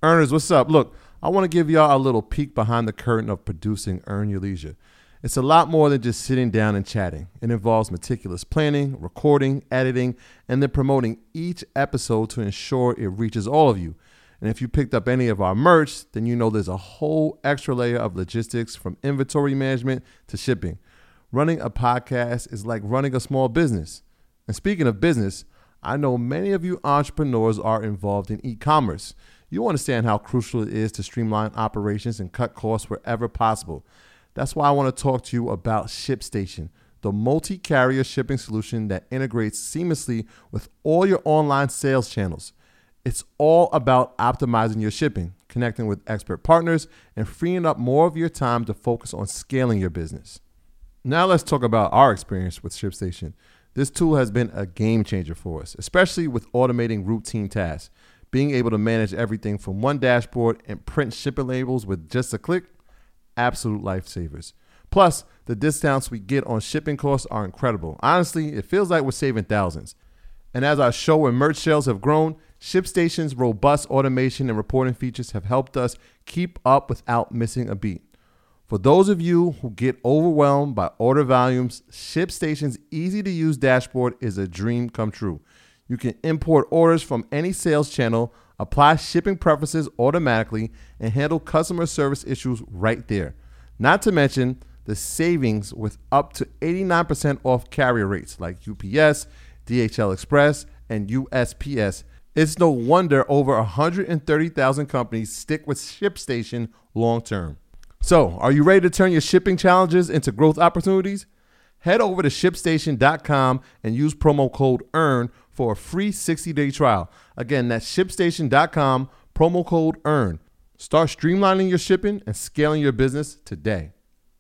Earners, what's up? Look, I want to give y'all a little peek behind the curtain of producing Earn Your Leisure. It's a lot more than just sitting down and chatting. It involves meticulous planning, recording, editing, and then promoting each episode to ensure it reaches all of you. And if you picked up any of our merch, then you know there's a whole extra layer of logistics from inventory management to shipping. Running a podcast is like running a small business. And speaking of business, I know many of you entrepreneurs are involved in e-commerce. You understand how crucial it is to streamline operations and cut costs wherever possible. That's why I want to talk to you about ShipStation, the multi-carrier shipping solution that integrates seamlessly with all your online sales channels. It's all about optimizing your shipping, connecting with expert partners, and freeing up more of your time to focus on scaling your business. Now let's talk about our experience with ShipStation. This tool has been a game changer for us, especially with automating routine tasks. Being able to manage everything from one dashboard and print shipping labels with just a click, absolute lifesavers. Plus, the discounts we get on shipping costs are incredible. Honestly, it feels like we're saving thousands. And as our show and merch sales have grown, ShipStation's robust automation and reporting features have helped us keep up without missing a beat. For those of you who get overwhelmed by order volumes, ShipStation's easy-to-use dashboard is a dream come true. You can import orders from any sales channel, apply shipping preferences automatically, and handle customer service issues right there. Not to mention the savings with up to 89% off carrier rates like UPS, DHL Express, and USPS. It's no wonder over 130,000 companies stick with ShipStation long term. So, are you ready to turn your shipping challenges into growth opportunities? Head over to ShipStation.com and use promo code EARN for a free 60-day trial. Again, that's ShipStation.com, promo code EARN. Start streamlining your shipping and scaling your business today.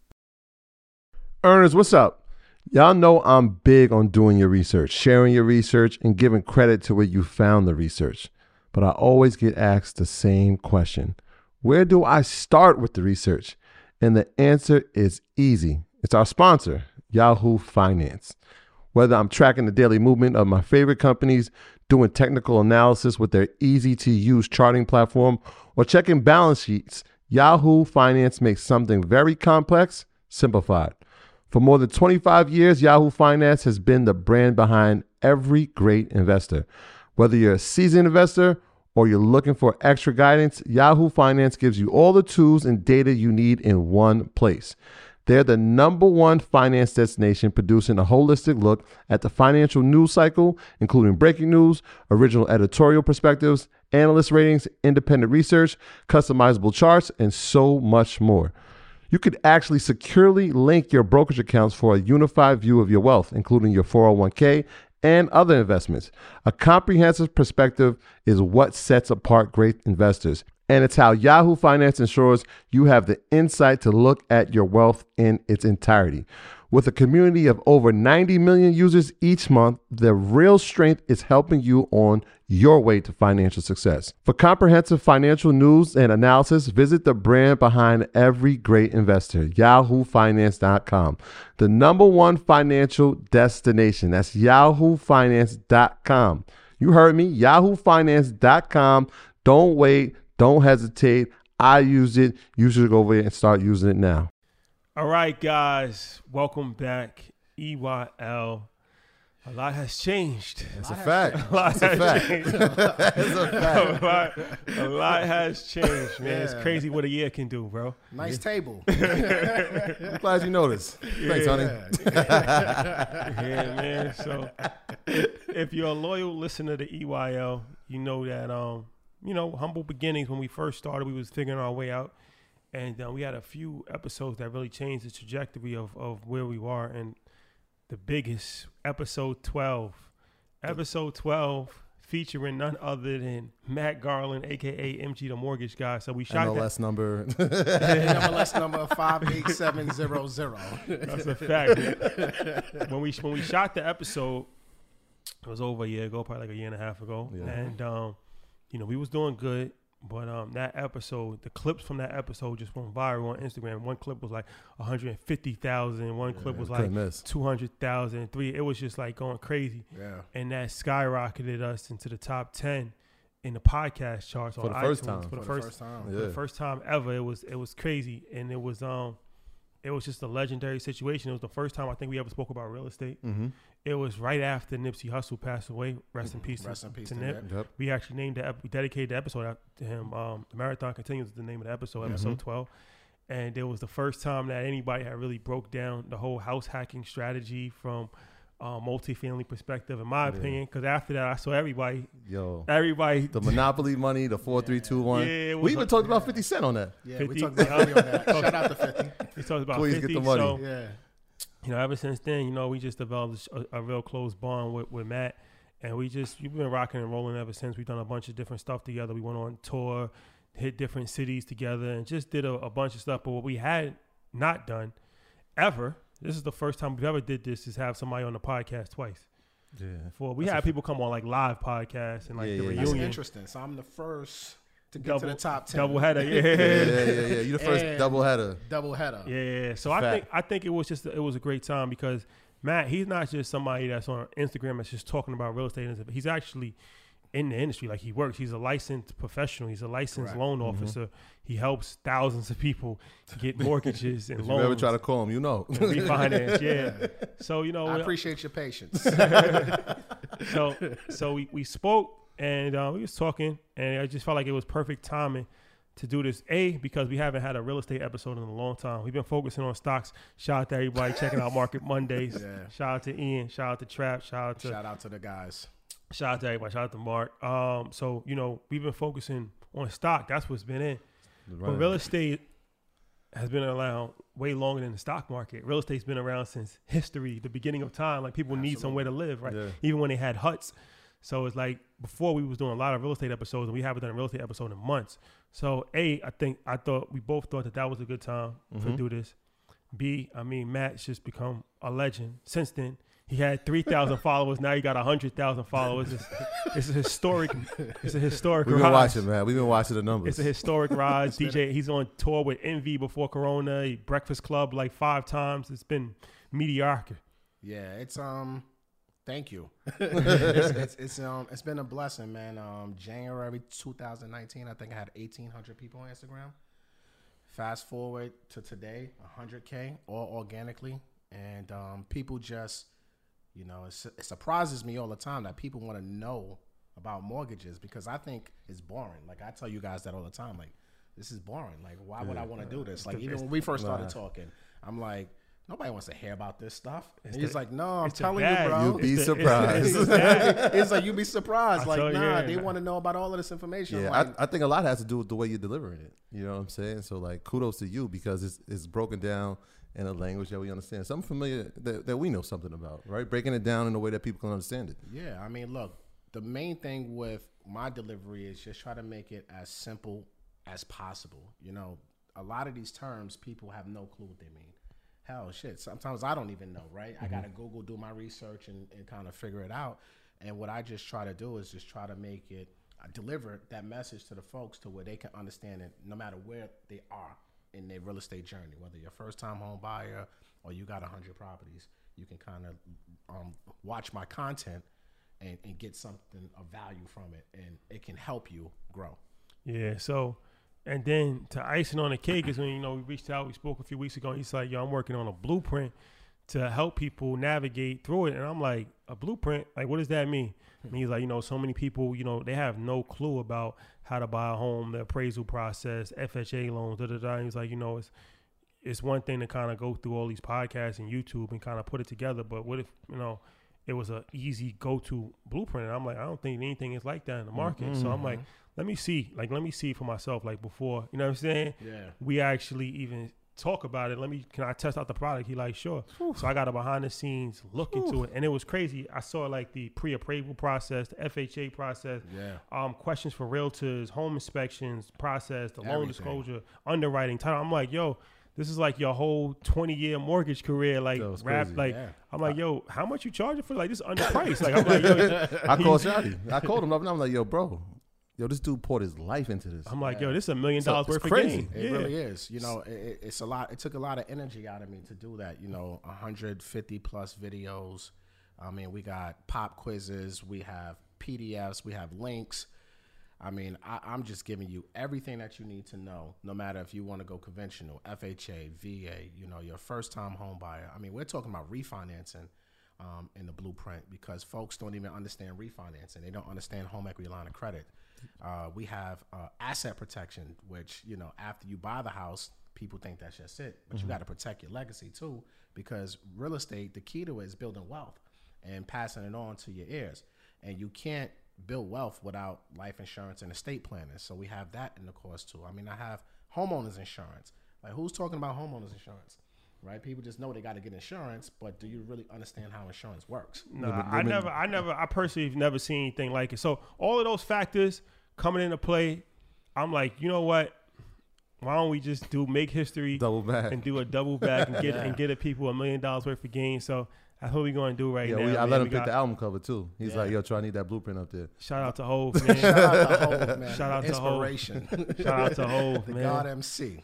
Earners, what's up? Y'all know I'm big on doing your research, sharing your research, and giving credit to where you found the research. But I always get asked the same question. Where do I start with the research? And the answer is easy. It's our sponsor, Yahoo Finance. Whether I'm tracking the daily movement of my favorite companies, doing technical analysis with their easy-to-use charting platform, or checking balance sheets, Yahoo Finance makes something very complex simplified. For more than 25 years, Yahoo Finance has been the brand behind every great investor. Whether you're a seasoned investor or you're looking for extra guidance, Yahoo Finance gives you all the tools and data you need in one place. They're the #1 finance destination, producing a holistic look at the financial news cycle, including breaking news, original editorial perspectives, analyst ratings, independent research, customizable charts, and so much more. You could actually securely link your brokerage accounts for a unified view of your wealth, including your 401k and other investments. A comprehensive perspective is what sets apart great investors. And it's how Yahoo Finance ensures you have the insight to look at your wealth in its entirety. With a community of over 90 million users each month, the real strength is helping you on your way to financial success. For comprehensive financial news and analysis, visit the brand behind every great investor, yahoofinance.com. The #1 financial destination. That's yahoofinance.com. You heard me, yahoofinance.com. Don't wait. Don't hesitate. I use it. You should go over there and start using it now. All right, guys. Welcome back. EYL. A lot has changed. That's a fact. A lot has changed, man. Yeah. It's crazy what a year can do, bro. Nice table. I'm glad you noticed. Thanks, honey. Yeah, man. So if you're a loyal listener to EYL, you know that, humble beginnings. When we first started, we was figuring our way out. And we had a few episodes that really changed the trajectory of where we are. And the biggest, episode 12. Episode 12 featuring none other than Matt Garland, a.k.a. MG the Mortgage Guy. So we shot NLS number. NLS number 58700. That's a fact. When we shot the episode, it was over a year ago, probably like a year and a half ago. Yeah. And, we was doing good. But that episode, the clips from that episode just went viral on Instagram. One clip was like 150,000. One clip was like 200,000. It was just like going crazy. Yeah. And that skyrocketed us into the top 10. in the podcast charts For on the first iTunes time. for the For the first first time. for the first time ever. It was crazy, and it was just a legendary situation. It was the first time I think we ever spoke about real estate. Mm-hmm. It was right after Nipsey Hussle passed away. Rest in peace. Rest in peace to to Nip. Nip. Yep. We actually we dedicated the episode to him. The Marathon Continues is the name of the episode, episode 12. And it was the first time that anybody had really broke down the whole house hacking strategy from multifamily perspective, in my opinion. Because after that, I saw everybody. The monopoly money, the 4, 3, 2, 1. Yeah, we even talked about 50 Cent on that. Yeah, 50. we talked about money on that. Shout out to 50. We talked about Please 50. get the money. So, Yeah. ever since then, we just developed a real close bond with Matt. And we've been rocking and rolling ever since. We've done a bunch of different stuff together. We went on tour, hit different cities together, and just did a bunch of stuff. But what we had not done ever, this is the first time we've ever did this, is have somebody on the podcast twice. Yeah. Before we had people come on like live podcasts and like the Yeah, yeah, yeah. That's reunion. interesting. So I'm the first to get to the top 10. Double header, Yeah. You the first And- double header. Double header. Yeah, so Fact. I think it was a great time because Matt, he's not just somebody that's on Instagram that's just talking about real estate. He's actually in the industry. Like, he works. He's a licensed professional. He's a licensed Correct. loan officer. He helps thousands of people to get mortgages and If you loans. ever try to call him, you know. and refinance. Yeah. So I appreciate your patience. so we spoke and we was talking, and I just felt like it was perfect timing to do this. Because we haven't had a real estate episode in a long time. We've been focusing on stocks. Shout out to everybody checking out Market Mondays. Yeah. Shout out to Ian. Shout out to Trap. Shout out to the guys. Shout out to everybody. Shout out to Mark. So we've been focusing on stock. That's what's been in. But real estate has been around way longer than the stock market. Real estate's been around since history, the beginning of time. Like, people need somewhere to live, right? Yeah. Even when they had huts. So it's like, before we was doing a lot of real estate episodes, and we haven't done a real estate episode in months. So I thought we both thought that was a good time to do this. B, Matt's just become a legend since then. He had 3,000 followers. Now he got 100,000 followers. It's a historic. It's a historic. We've been rise. watching, man. We've been watching the numbers. It's a historic rise. DJ, he's on tour with Envy before Corona. Breakfast Club like 5 times. It's been mediocre. Yeah, it's thank you. It's been a blessing, man. January 2019, I think I had 1,800 people on Instagram. Fast forward to today, 100K, all organically, and people just, it surprises me all the time that people want to know about mortgages, because I think it's boring. Like, I tell you guys that all the time. Like, this is boring. Like, why would I want to do this? Like, even when we first started talking, I'm like, nobody wants to hear about this stuff. And he's like, no, I'm telling you, bro. You'll be surprised. It's like, you'd be surprised. Like, they nah. want to know about all of this information. Yeah, Like, I think a lot has to do with the way you're delivering it. You know what I'm saying? So, like, kudos to you, because it's broken down in a language that we understand. Something familiar that we know something about, right? Breaking it down in a way that people can understand it. yeah, look, the main thing with my delivery is just try to make it as simple as possible. A lot of these terms, people have no clue what they mean. Hell, shit, sometimes I don't even know, right? I got to Google, do my research, and kind of figure it out. And what I just try to do is just try to make it, deliver that message to the folks to where they can understand it no matter where they are in their real estate journey. Whether you're a first-time home buyer or you got 100 properties, you can kind of watch my content and get something of value from it, and it can help you grow. Yeah. So, and then to icing on the cake is when, we reached out, we spoke a few weeks ago, and he's like, yo, I'm working on a blueprint to help people navigate through it. And I'm like, a blueprint? Like, what does that mean? And he's like, so many people, they have no clue about how to buy a home, the appraisal process, FHA loans, And he's like, it's one thing to kind of go through all these podcasts and YouTube and kind of put it together. But what if, it was an easy go-to blueprint? And I'm like, I don't think anything is like that in the market. So I'm like, let me see for myself, like, before, you know what I'm saying? Yeah. We actually even talk about it. Can I test out the product? He like, sure. So I got a behind the scenes look into it, and it was crazy. I saw like the pre-appraisal process, the FHA process, questions for realtors, home inspections process, the loan disclosure, underwriting, title. I'm like, yo, this is like your whole 20-year mortgage career, like rap. Crazy. Like, I'm like, yo, how much you charging for? Like, this is underpriced. Like, I'm like, yo, I called Shotty. I called him up, and I'm like, yo, bro. Yo, this dude poured his life into this. I'm like, yo, this is $1 million worth of crazy. game. It really is. It's a lot. It took a lot of energy out of me to do that. 150 plus videos. We got pop quizzes. We have PDFs. We have links. I mean, I'm just giving you everything that you need to know, no matter if you want to go conventional, FHA, VA, you know, your first-time home buyer. I mean, we're talking about refinancing in the blueprint because folks don't even understand refinancing. They don't understand home equity line of credit. We have asset protection, which, you know, after you buy the house, people think that's just it. But you got to protect your legacy, too, because real estate, the key to it is building wealth and passing it on to your heirs. And you can't build wealth without life insurance and estate planning. So we have that in the course too. I mean, I have homeowners insurance. Like, who's talking about homeowners insurance, right? People just know they got to get insurance, but do you really understand how insurance works? No, I personally have never seen anything like it. So all of those factors coming into play, I'm like, you know what? Why don't we just make history, double back, and do a double back and get the people $1 million worth of gains? So that's what we're going to do right now. I let him pick the album cover too. He's like, yo, Troy, I need that blueprint up there. Shout out to Hov, man. Shout out to Hov, man. Shout out Inspiration. to Hov. Shout out to Hov, the man. God MC.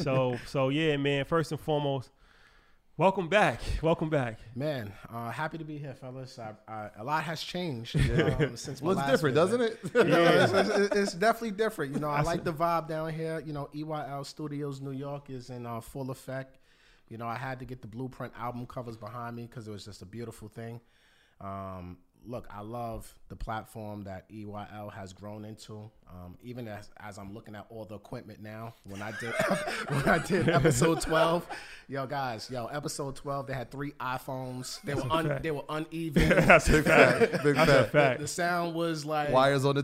So yeah, man. First and foremost, welcome back. Welcome back. Man, happy to be here, fellas. A lot has changed since my Well, it's last different, visit. doesn't it? Yeah, it's definitely different. You know, I like the vibe down here. You know, EYL Studios New York is in full effect. You know, I had to get the Blueprint album covers behind me because it was just a beautiful thing. Look, I love the platform that EYL has grown into. Even as I'm looking at all the equipment now, when I did episode 12, episode 12, they had 3 iPhones. They were uneven. That's a fact. Big That's a fact. The sound was like wires on the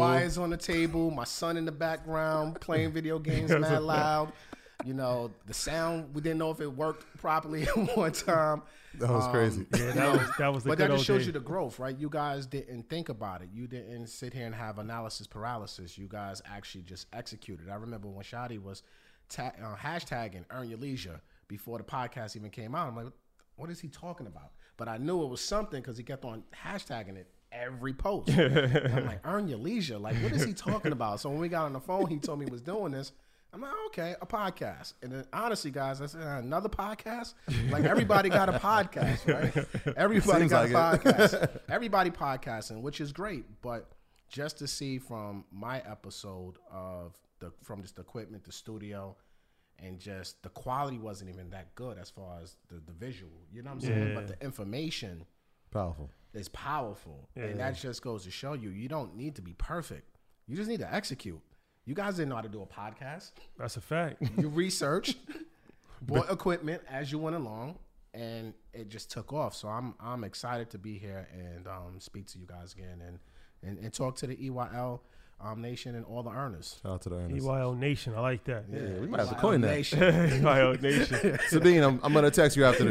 table. My son in the background playing video games mad loud. You know, the sound, we didn't know if it worked properly at one time. That was crazy. Yeah, that was the But good that old just shows days. you the growth, right? You guys didn't think about it. You didn't sit here and have analysis paralysis. You guys actually just executed. I remember when Shadi was hashtagging Earn Your Leisure before the podcast even came out. I'm like, what is he talking about? But I knew it was something because he kept on hashtagging it every post. And I'm like, Earn Your Leisure? Like, what is he talking about? So when we got on the phone, he told me he was doing this. I'm like, okay, a podcast. And then honestly, guys, I said, another podcast? Like, everybody got a podcast, right? Everybody Seems got like a podcast. Everybody podcasting, which is great. But just to see from my episode from just the equipment, the studio, and just the quality wasn't even that good as far as the visual. You know what I'm saying? Yeah. But the information Powerful. is powerful. Yeah. And that just goes to show you don't need to be perfect. You just need to execute. You guys didn't know how to do a podcast. That's a fact. You researched, bought equipment as you went along, and it just took off. So I'm excited to be here and speak to you guys again and talk to the EYL Nation and all the earners. Shout out to the earners. EYL Nation. I like that. Yeah, we might have to EYL coin that. Nation. EYL Nation. Sabine, I'm going to text you after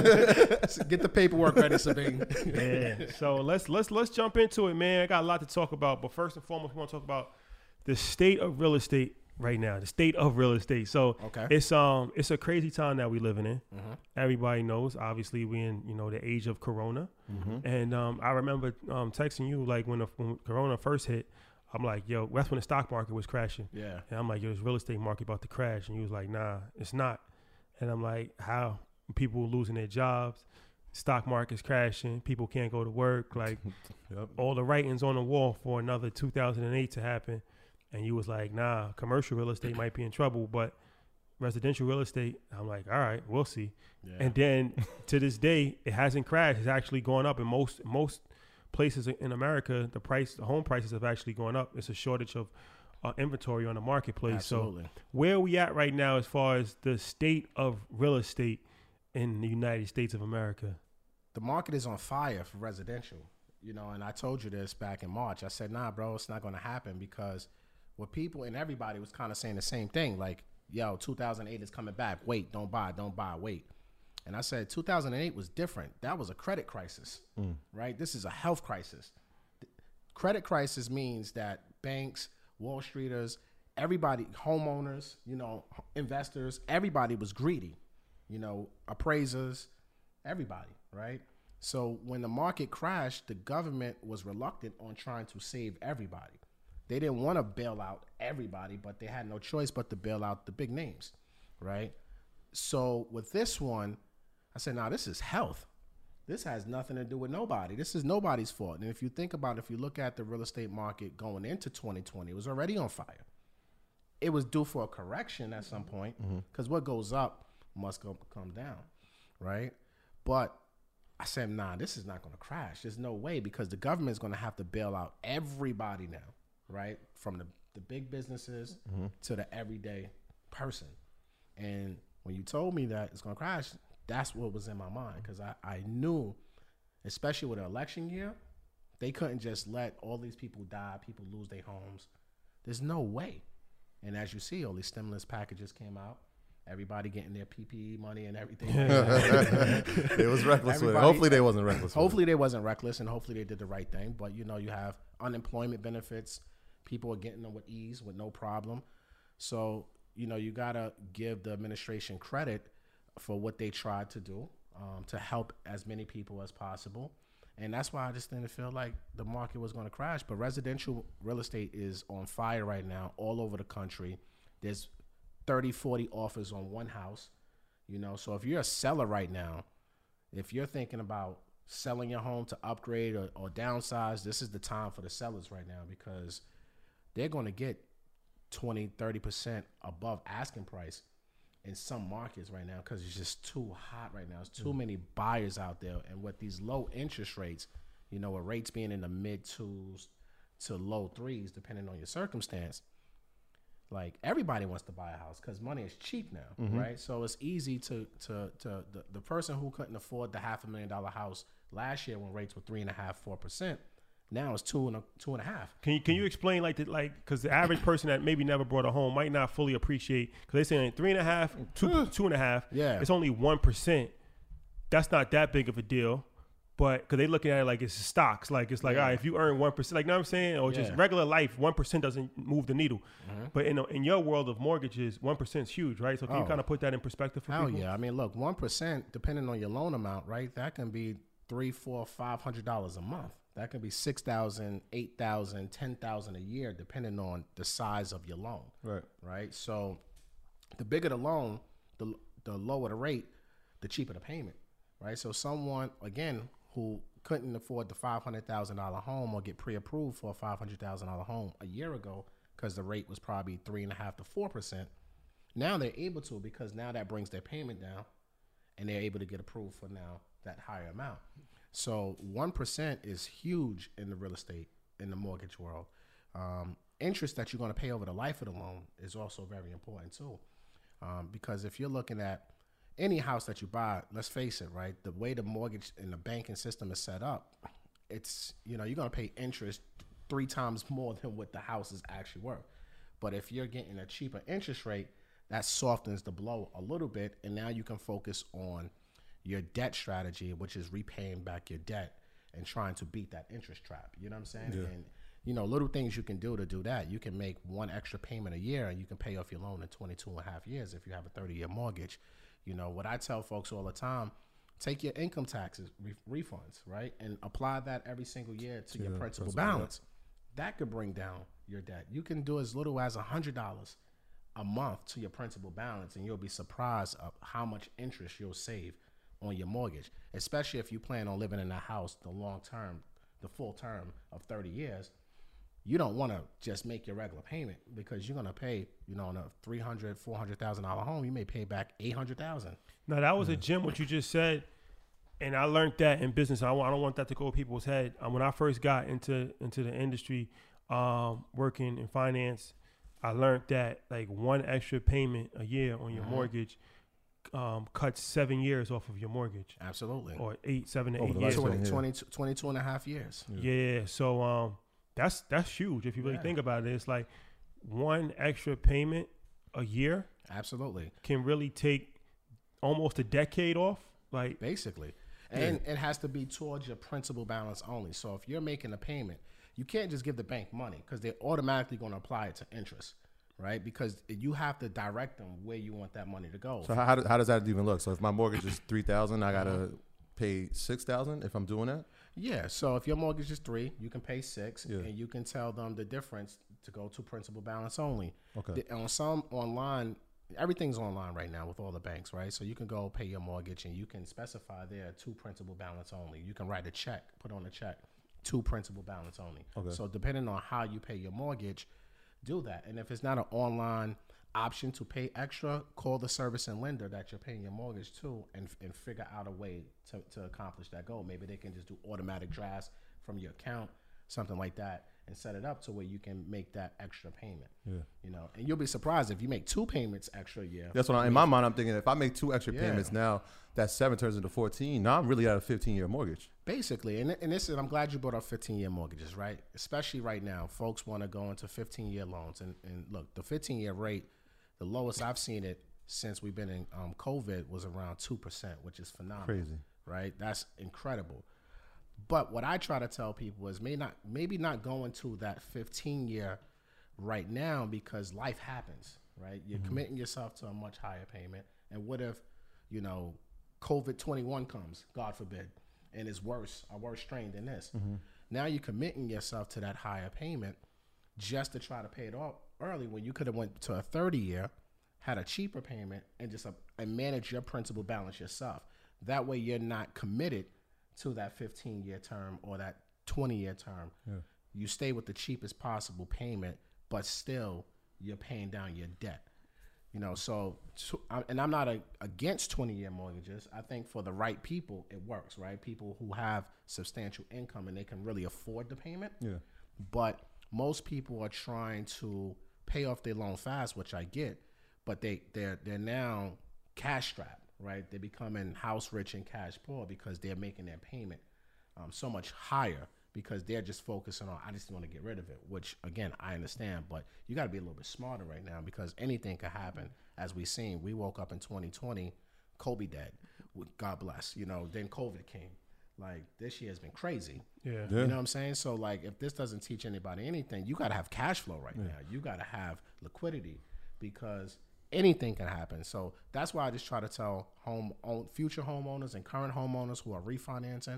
this. Get the paperwork ready, Sabine. Yeah. So let's jump into it, man. I got a lot to talk about, but first and foremost, we want to talk about the state of real estate right now. The state of real estate. So Okay. it's a crazy time that we're living in. Mm-hmm. Everybody knows. Obviously, we in the age of Corona, and I remember texting you like when Corona first hit. I'm like, yo, that's when the stock market was crashing. Yeah. And I'm like, yo, this real estate market about to crash. And you was like, nah, it's not. And I'm like, how? People losing their jobs, stock market's crashing, people can't go to work. Like, Yep. all the writings on the wall for another 2008 to happen. And you was like, nah, commercial real estate might be in trouble, but residential real estate, I'm like, all right, we'll see. Yeah. And then to this day, it hasn't crashed. It's actually gone up in most places in America. The home prices have actually gone up. It's a shortage of inventory on the marketplace. Absolutely. So where are we at right now as far as the state of real estate in the United States of America? The market is on fire for residential, and I told you this back in March. I said, nah, bro, it's not going to happen because what people and everybody was kind of saying the same thing. Like, yo, 2008 is coming back. Wait, don't buy, wait. And I said 2008 was different. That was a credit crisis, right? This is a health crisis. Credit crisis means that banks, Wall Streeters, everybody, homeowners, investors, everybody was greedy, appraisers, everybody, right? So when the market crashed, the government was reluctant on trying to save everybody. They didn't want to bail out everybody, but they had no choice but to bail out the big names, right? So with this one, I said, nah, this is health. This has nothing to do with nobody. This is nobody's fault. And if you think about it, if you look at the real estate market going into 2020, it was already on fire. It was due for a correction at some point because what goes up must come down, right? But I said, nah, this is not going to crash. There's no way because the government is going to have to bail out everybody now, right? From the big businesses to the everyday person. And when you told me that it's going to crash, that's what was in my mind because I knew, especially with an election year, they couldn't just let all these people die, people lose their homes. There's no way. And as you see, all these stimulus packages came out. Everybody getting their PPE money and everything. It was reckless with it. Hopefully they wasn't reckless. Hopefully they wasn't reckless, and hopefully they did the right thing. But, you know, you have unemployment benefits. People are getting them with ease, with no problem. So, you know, you got to give the administration credit for what they tried to do to help as many people as possible. And that's why I just didn't feel like the market was going to crash. But residential real estate is on fire right now all over the country. There's 30, 40 offers on one house, you know. So if you're a seller right now, if you're thinking about selling your home to upgrade or downsize, this is the time for the sellers right now because they're going to get 20, 30% above asking price in some markets right now because it's just too hot right now. There's too many buyers out there. And with these low interest rates, you know, with rates being in the mid 2s to low 3s, depending on your circumstance, like everybody wants to buy a house because money is cheap now, right? So it's easy to the person who couldn't afford the $500,000 house last year when rates were 3.5%, 4%. Now it's 2.5. Can you explain because the average person that maybe never bought a home might not fully appreciate because they saying 3.5, 2.5. Yeah, it's only 1%. That's not that big of a deal. But because they looking at it like it's stocks, like it's like, all right, if you earn 1%, like, you know what I'm saying, or just regular life, 1% doesn't move the needle. But in your world of mortgages, 1% is huge, right? So can you kind of put that in perspective for people? Hell yeah! I mean, look, 1%, depending on your loan amount, right? That can be $300, $400, $500 a month. That can be $6,000, $8,000, $10,000 a year, depending on the size of your loan. Right. So the bigger the loan, the lower the rate, the cheaper the payment. Right. So someone again who couldn't afford the $500,000 home or get pre-approved for a $500,000 home a year ago because the rate was probably 3.5 to 4%. Now they're able to because now that brings their payment down, and they're able to get approved for now that higher amount. So 1% is huge in the real estate, in the mortgage world. Interest that you're going to pay over the life of the loan is also very important too. Because if you're looking at any house that you buy, let's face it, right? The way the mortgage and the banking system is set up, it's, you know, you're going to pay interest 3 times more than what the house is actually worth. But if you're getting a cheaper interest rate, that softens the blow a little bit. And now you can focus on your debt strategy, which is repaying back your debt and trying to beat that interest trap. You know what I'm saying? Yeah. And, you know, little things you can do to do that. You can make 1 extra payment a year and you can pay off your loan in 22.5 years if you have a 30-year mortgage. You know, what I tell folks all the time, take your income taxes, refunds, right? And apply that every single year to your principal balance. That could bring down your debt. You can do as little as $100 a month to your principal balance, and you'll be surprised of how much interest you'll save on your mortgage, especially if you plan on living in that house the long term, the full term of 30 years. You don't want to just make your regular payment because you're going to pay, you know, on a $300,000, $400,000 home, you may pay back $800,000. Now, that was a gem, what you just said. And I learned that in business. I don't want that to go over people's head. When I first got into the industry, working in finance, I learned that like 1 extra payment a year on your mortgage cuts 7 years off of your mortgage. Absolutely. Or 7 to 8 Over the years. life 22 and a half years. Yeah. So that's huge. If you really think about it, it's like 1 extra payment a year. Absolutely. Can really take almost a decade off. Like basically. And it has to be towards your principal balance only. So if you're making a payment, you can't just give the bank money because they're automatically going to apply it to interest, right? Because you have to direct them where you want that money to go. So how does that even look? So if my mortgage is $3,000, I gotta pay $6,000 if I'm doing that. Yeah. So if your mortgage is $3,000, you can pay $6,000, and you can tell them the difference to go to principal balance only. Okay. On some online everything's online right now with all the banks, right? So you can go pay your mortgage and you can specify there 2 principal balance only. You can write a check, put on a check, 2 principal balance only. Okay. So depending on how you pay your mortgage, do that. And if it's not an online option to pay extra, call the service and lender that you're paying your mortgage to and figure out a way to accomplish that goal. Maybe they can just do automatic drafts from your account, something like that, and set it up to where you can make that extra payment. Yeah. You know, and you'll be surprised if you make 2 payments extra a year. That's what in my mind I'm thinking. If I make 2 extra Yeah. payments now, that 7 turns into 14. Now I'm really at a 15-year mortgage. Basically, and this is, I'm glad you brought up 15-year mortgages, right? Especially right now, folks want to go into 15-year loans. And look, the 15-year rate, the lowest I've seen it since we've been in COVID was around 2%, which is phenomenal. Crazy. Right? That's incredible. But what I try to tell people is maybe not going to that 15-year right now because life happens, right? You're committing yourself to a much higher payment. And what if, you know, COVID-21 comes, God forbid, and is a worse strain than this? Now you're committing yourself to that higher payment just to try to pay it off early when you could have went to a 30-year, had a cheaper payment, and just and manage your principal balance yourself. That way you're not committed to that 15-year term or that 20-year term. Yeah. You stay with the cheapest possible payment, but still you're paying down your debt. You know, and I'm not against 20-year mortgages. I think for the right people, it works, right? People who have substantial income and they can really afford the payment. Yeah. But most people are trying to pay off their loan fast, which I get, but they're now cash strapped. Right, they're becoming house rich and cash poor because they're making their payment so much higher because they're just focusing on, I just want to get rid of it, which again I understand, but you got to be a little bit smarter right now because anything could happen. As we've seen, we woke up in 2020, Kobe dead, God bless. You know, then COVID came. Like this year has been crazy. Yeah. You know what I'm saying? So like, if this doesn't teach anybody anything, you got to have cash flow right now. You got to have liquidity because anything can happen. So that's why I just try to tell future homeowners and current homeowners who are refinancing,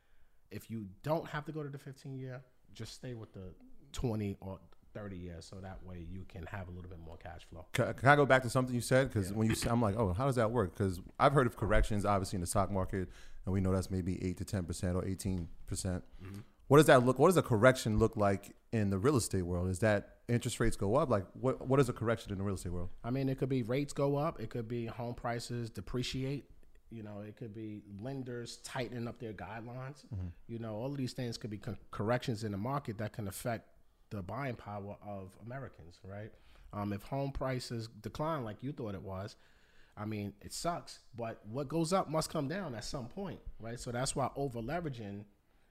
if you don't have to go to the 15-year, just stay with the 20 or 30 years. So that way you can have a little bit more cash flow. Can I go back to something you said? Because when you said, I'm like, oh, how does that work? Because I've heard of corrections, obviously, in the stock market, and we know that's maybe 8 to 10% or 18%. Mm-hmm. What does that look? What does a correction look like in the real estate world? Is that interest rates go up? Like, what is a correction in the real estate world? I mean, it could be rates go up. It could be home prices depreciate. You know, it could be lenders tightening up their guidelines. Mm-hmm. You know, all of these things could be corrections in the market that can affect the buying power of Americans, right? If home prices decline like you thought it was, I mean, it sucks. But what goes up must come down at some point, right? So that's why over leveraging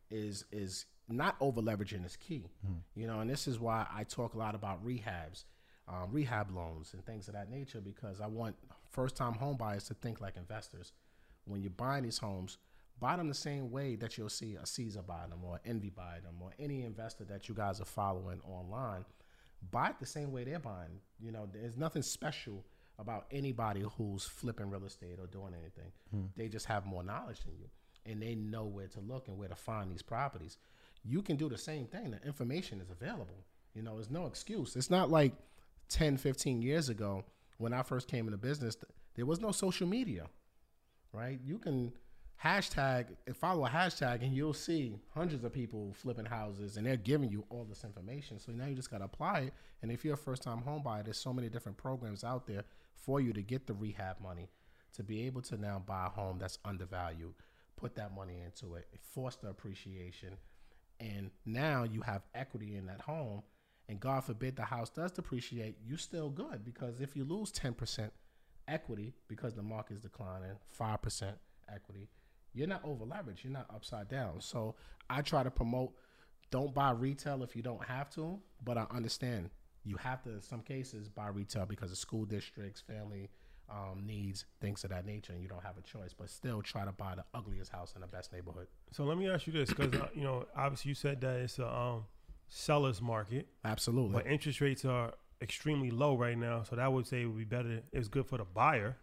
is not over leveraging is key, you know, and this is why I talk a lot about rehabs, rehab loans and things of that nature, because I want first time home buyers to think like investors. When you're buying these homes, buy them the same way that you'll see a Caesar buy them or Envy buy them or any investor that you guys are following online. Buy it the same way they're buying. You know, there's nothing special about anybody who's flipping real estate or doing anything. They just have more knowledge than you. And they know where to look and where to find these properties. You can do the same thing. The information is available. You know, there's no excuse. It's not like 10, 15 years ago when I first came into business, there was no social media, right? You can follow a hashtag and you'll see hundreds of people flipping houses and they're giving you all this information. So now you just got to apply it. And if you're a first-time home buyer, there's so many different programs out there for you to get the rehab money to be able to now buy a home that's undervalued. Put that money into it, foster appreciation, and now you have equity in that home. And God forbid the house does depreciate, you still good, because if you lose 10% equity because the market is declining, 5% equity, you're not over leveraged, you're not upside down. So I try to promote, don't buy retail if you don't have to, but I understand you have to, in some cases, buy retail because of school districts, family needs, things of that nature, and you don't have a choice, but still try to buy the ugliest house in the best neighborhood. So let me ask you this, because you know, obviously you said that it's a seller's market. Absolutely. But interest rates are extremely low right now, so that would say it would be better. It's good for the buyer.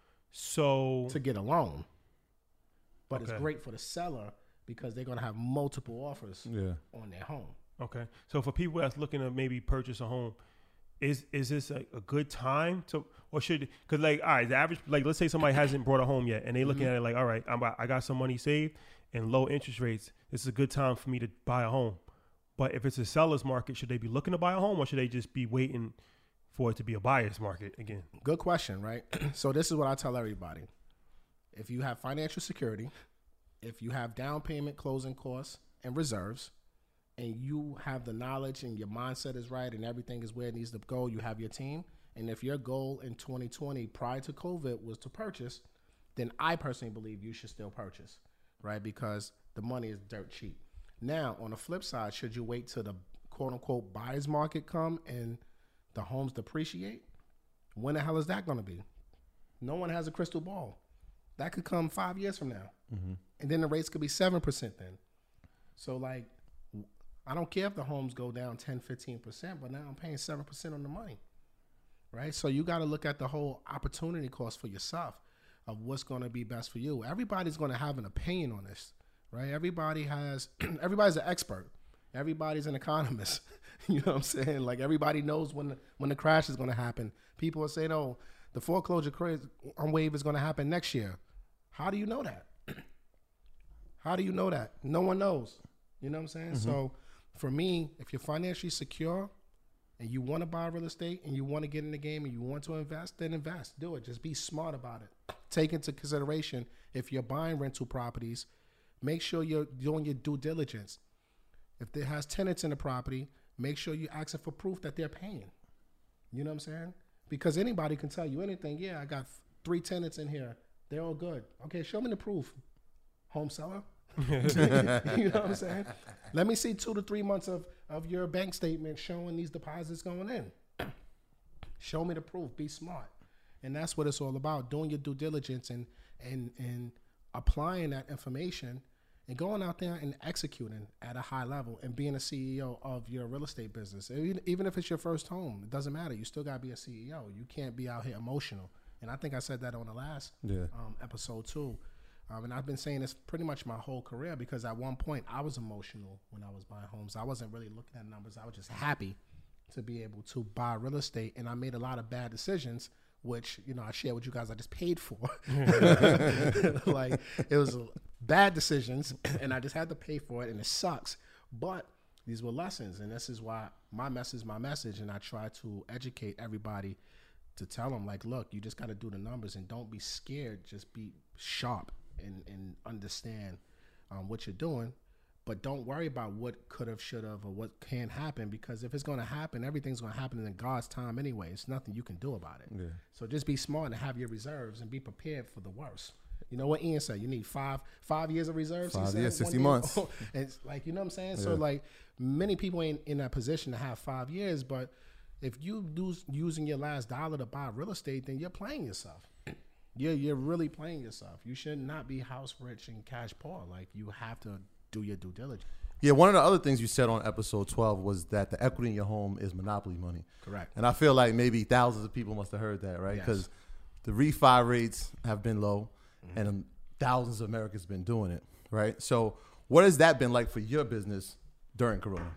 So to get a loan, but okay. It's great for the seller because they're going to have multiple offers on their home. Okay. So for people that's looking to maybe purchase a home, is this a good time to, or should, because like, all right, the average, like, let's say somebody hasn't bought a home yet and they looking at it like, all right, I got some money saved and low interest rates. This is a good time for me to buy a home. But if it's a seller's market, should they be looking to buy a home, or should they just be waiting for it to be a buyer's market again? Good question, right? So this is what I tell everybody. If you have financial security, if you have down payment, closing costs, and reserves, and you have the knowledge and your mindset is right and everything is where it needs to go, you have your team, and if your goal in 2020 prior to COVID was to purchase, then I personally believe you should still purchase, right? Because the money is dirt cheap. Now, on the flip side, should you wait till the quote-unquote buyer's market come and the homes depreciate? When the hell is that going to be? No one has a crystal ball. That could come 5 years from now. Mm-hmm. And then the rates could be 7% then. So, like, I don't care if the homes go down 10, 15%, but now I'm paying 7% on the money, right? So you got to look at the whole opportunity cost for yourself of what's going to be best for you. Everybody's going to have an opinion on this, right? Everybody's an expert. Everybody's an economist. You know what I'm saying? Like, everybody knows when the crash is going to happen. People are saying, oh, the foreclosure wave is going to happen next year. How do you know that? How do you know that? No one knows. You know what I'm saying? Mm-hmm. So for me, if you're financially secure and you want to buy real estate and you want to get in the game and you want to invest, then invest. Do it. Just be smart about it. Take into consideration, if you're buying rental properties, make sure you're doing your due diligence. If there has tenants in the property, make sure you're asking for proof that they're paying. You know what I'm saying? Because anybody can tell you anything. Yeah, I got 3 tenants in here. They're all good. Okay, show me the proof. Home seller. You know what I'm saying? Let me see 2 to 3 months of your bank statement showing these deposits going in. Show me the proof. Be smart. And that's what it's all about, doing your due diligence and applying that information and going out there and executing at a high level and being a CEO of your real estate business. Even if it's your first home, it doesn't matter. You still got to be a CEO. You can't be out here emotional. And I think I said that on the last episode too. And I've been saying this pretty much my whole career, because at one point I was emotional when I was buying homes. I wasn't really looking at numbers. I was just happy to be able to buy real estate. And I made a lot of bad decisions, which, you know, I share with you guys I just paid for. Like, it was bad decisions and I just had to pay for it, and it sucks. But these were lessons, and this is why my message is my message. And I try to educate everybody to tell them, like, look, you just got to do the numbers and don't be scared. Just be sharp and understand what you're doing, but don't worry about what could have, should have, or what can happen, because if it's going to happen, everything's going to happen in God's time anyway. It's nothing you can do about it. Yeah. So just be smart and have your reserves and be prepared for the worst. You know what Ian said? You need five years of reserves. 5 years, 60 months. And it's like, you know what I'm saying? Yeah. So like, many people ain't in that position to have 5 years, but if you lose using your last dollar to buy real estate, then you're playing yourself. You're really playing yourself. You should not be house rich and cash poor. Like, you have to do your due diligence. Yeah, one of the other things you said on episode 12 was that the equity in your home is monopoly money. Correct. And I feel like maybe thousands of people must have heard that, right? Because the refi rates have been low, and thousands of Americans have been doing it, right? So what has that been like for your business during Corona?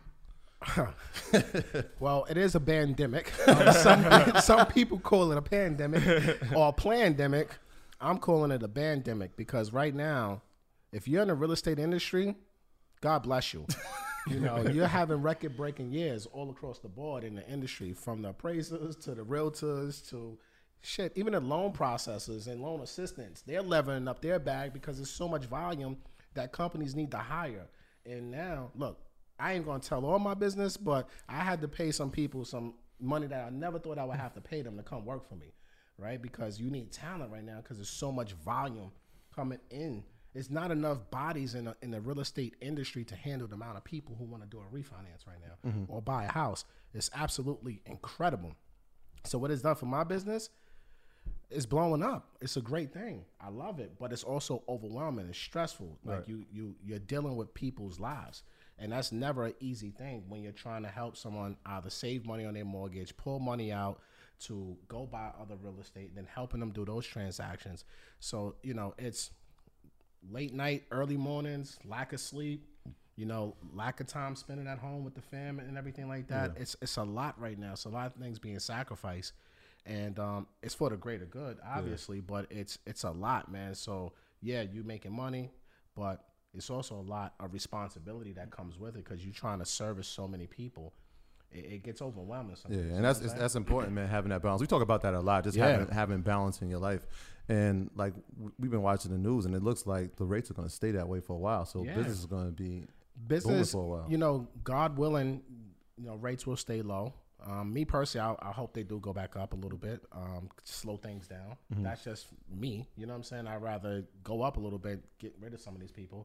Well, it is a pandemic. Some people call it a pandemic or a plandemic. I'm calling it a pandemic, because right now, if you're in the real estate industry, God bless you. You know, you're having record-breaking years all across the board in the industry, from the appraisers to the realtors to shit, even the loan processors and loan assistants. They're leveling up their bag because there's so much volume that companies need to hire. And now, look, I ain't going to tell all my business, but I had to pay some people some money that I never thought I would have to pay them to come work for me, right? Because you need talent right now, because there's so much volume coming in. It's not enough bodies in the real estate industry to handle the amount of people who want to do a refinance right now or buy a house. It's absolutely incredible. So what it's done for my business is blowing up. It's a great thing. I love it, but it's also overwhelming and stressful. Like, you're dealing with people's lives. And that's never an easy thing when you're trying to help someone either save money on their mortgage, pull money out to go buy other real estate, then helping them do those transactions. So, you know, it's late night, early mornings, lack of sleep, lack of time spending at home with the fam and everything like that. Yeah. It's a lot right now. It's a lot of things being sacrificed, and it's for the greater good, obviously. But it's a lot, man. So yeah, you making money, but it's also a lot of responsibility that comes with it because you're trying to service so many people. It gets overwhelming sometimes. Yeah, and that's important, man. Having that balance. We talk about that a lot. Just having balance in your life, and like we've been watching the news, and it looks like the rates are going to stay that way for a while. So business is going to be booming for a while. God willing, rates will stay low. Me personally, I hope they do go back up a little bit, slow things down. Mm-hmm. That's just me. You know what I'm saying? I'd rather go up a little bit, get rid of some of these people,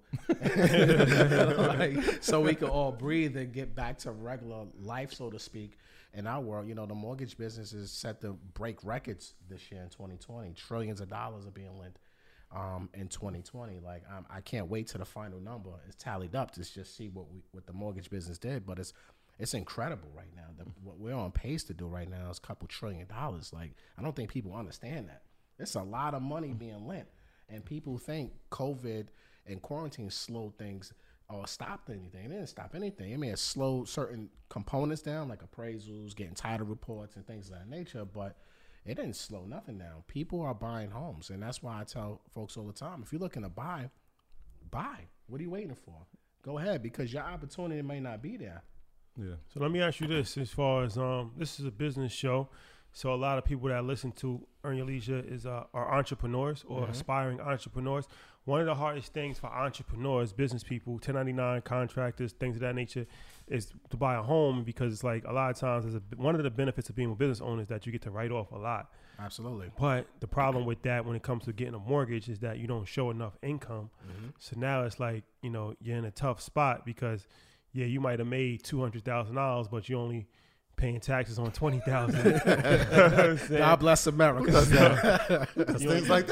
so we can all breathe and get back to regular life, so to speak. In our world, the mortgage business is set to break records this year in 2020. Trillions of dollars are being lent in 2020. Like, I can't wait till the final number is tallied up to just see what the mortgage business did. But it's incredible right now. What we're on pace to do right now is a couple $1 trillion. Like, I don't think people understand that. It's a lot of money being lent. And people think COVID and quarantine slowed things or stopped anything. It didn't stop anything. I mean, it slowed certain components down, like appraisals, getting title reports and things of that nature, but it didn't slow nothing down. People are buying homes, and that's why I tell folks all the time, if you're looking to buy. What are you waiting for? Go ahead, because your opportunity may not be there. Yeah. So let me ask you this: as far as this is a business show, so a lot of people that listen to Earn Your Leisure are entrepreneurs or aspiring entrepreneurs. One of the hardest things for entrepreneurs, business people, 1099 contractors, things of that nature, is to buy a home, because it's like a lot of times one of the benefits of being a business owner is that you get to write off a lot. Absolutely. But the problem with that when it comes to getting a mortgage is that you don't show enough income. Mm-hmm. So now it's like, you're in a tough spot because you might have made $200,000, but you only paying taxes on $20,000. God bless America. Things like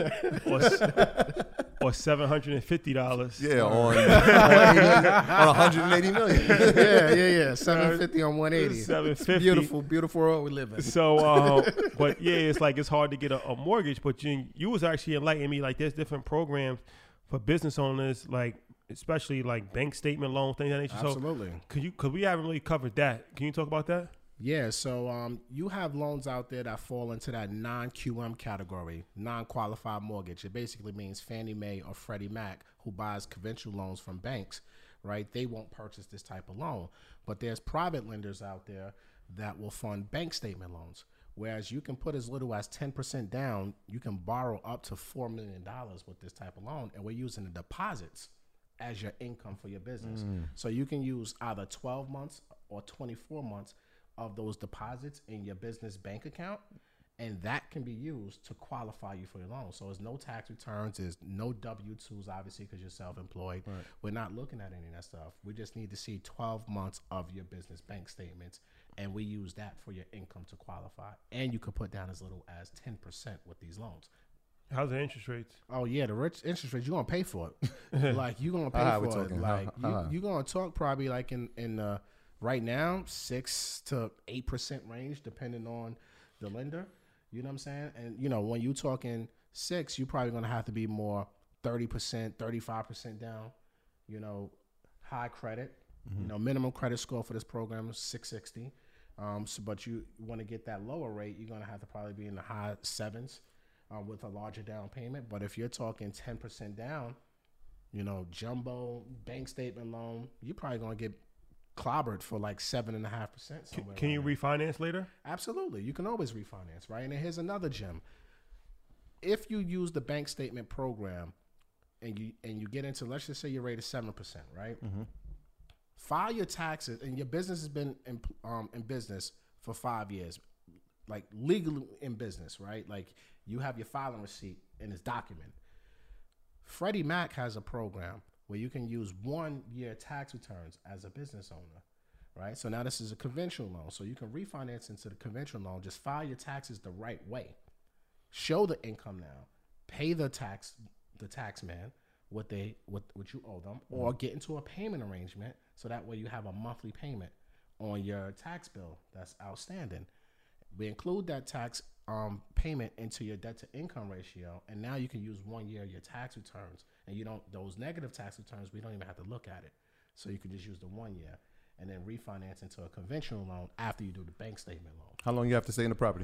that. Or $750. Yeah, on 180 million. yeah. 750 on 180. 750. Beautiful world we live in. So, but it's like it's hard to get a mortgage. But you was actually enlightening me. Like, there's different programs for business owners, like, especially like bank statement loan things of that nature. Absolutely. So because we haven't really covered that. Can you talk about that? Yeah, so you have loans out there that fall into that non-QM category, non-qualified mortgage. It basically means Fannie Mae or Freddie Mac, who buys conventional loans from banks, right? They won't purchase this type of loan. But there's private lenders out there that will fund bank statement loans, whereas you can put as little as 10% down. You can borrow up to $4 million with this type of loan, and we're using the deposits as your income for your business. So you can use either 12 months or 24 months of those deposits in your business bank account, and that can be used to qualify you for your loan. So there's no tax returns, there's no W-2s, obviously, because you're self-employed. Right. We're not looking at any of that stuff. We just need to see 12 months of your business bank statements, and we use that for your income to qualify. And you could put down as little as 10% with these loans. How's the interest rates? Oh yeah, the rich interest rates, you're gonna pay for it. Like, you're gonna pay for it. Like, you're gonna talk probably like in right now 6 to 8% range, depending on the lender. You know what I'm saying? And when you talking 6, you're probably gonna have to be more 30%, 35% down. High credit. Minimum credit score for this program is 660. But you want to get that lower rate, you're gonna have to probably be in the high 7s. With a larger down payment. But if you're talking 10% down, jumbo bank statement loan, you're probably going to get clobbered for like 7.5%. Can you refinance later? Absolutely. You can always refinance, right? And here's another gem. If you use the bank statement program and you get into, let's just say your rate is 7%, right? Mm-hmm. File your taxes, and your business has been in business for 5 years, like legally in business, right? Like, you have your filing receipt and it's documented. Freddie Mac has a program where you can use 1 year tax returns as a business owner, right? So now this is a conventional loan. So you can refinance into the conventional loan. Just file your taxes the right way. Show the income now. Pay the tax man what you owe them, or get into a payment arrangement so that way you have a monthly payment on your tax bill that's outstanding. We include that tax payment into your debt to income ratio, and now you can use 1 year of your tax returns, and those negative tax returns, we don't even have to look at it. So you can just use the 1 year and then refinance into a conventional loan after you do the bank statement loan. How long you have to stay in the property?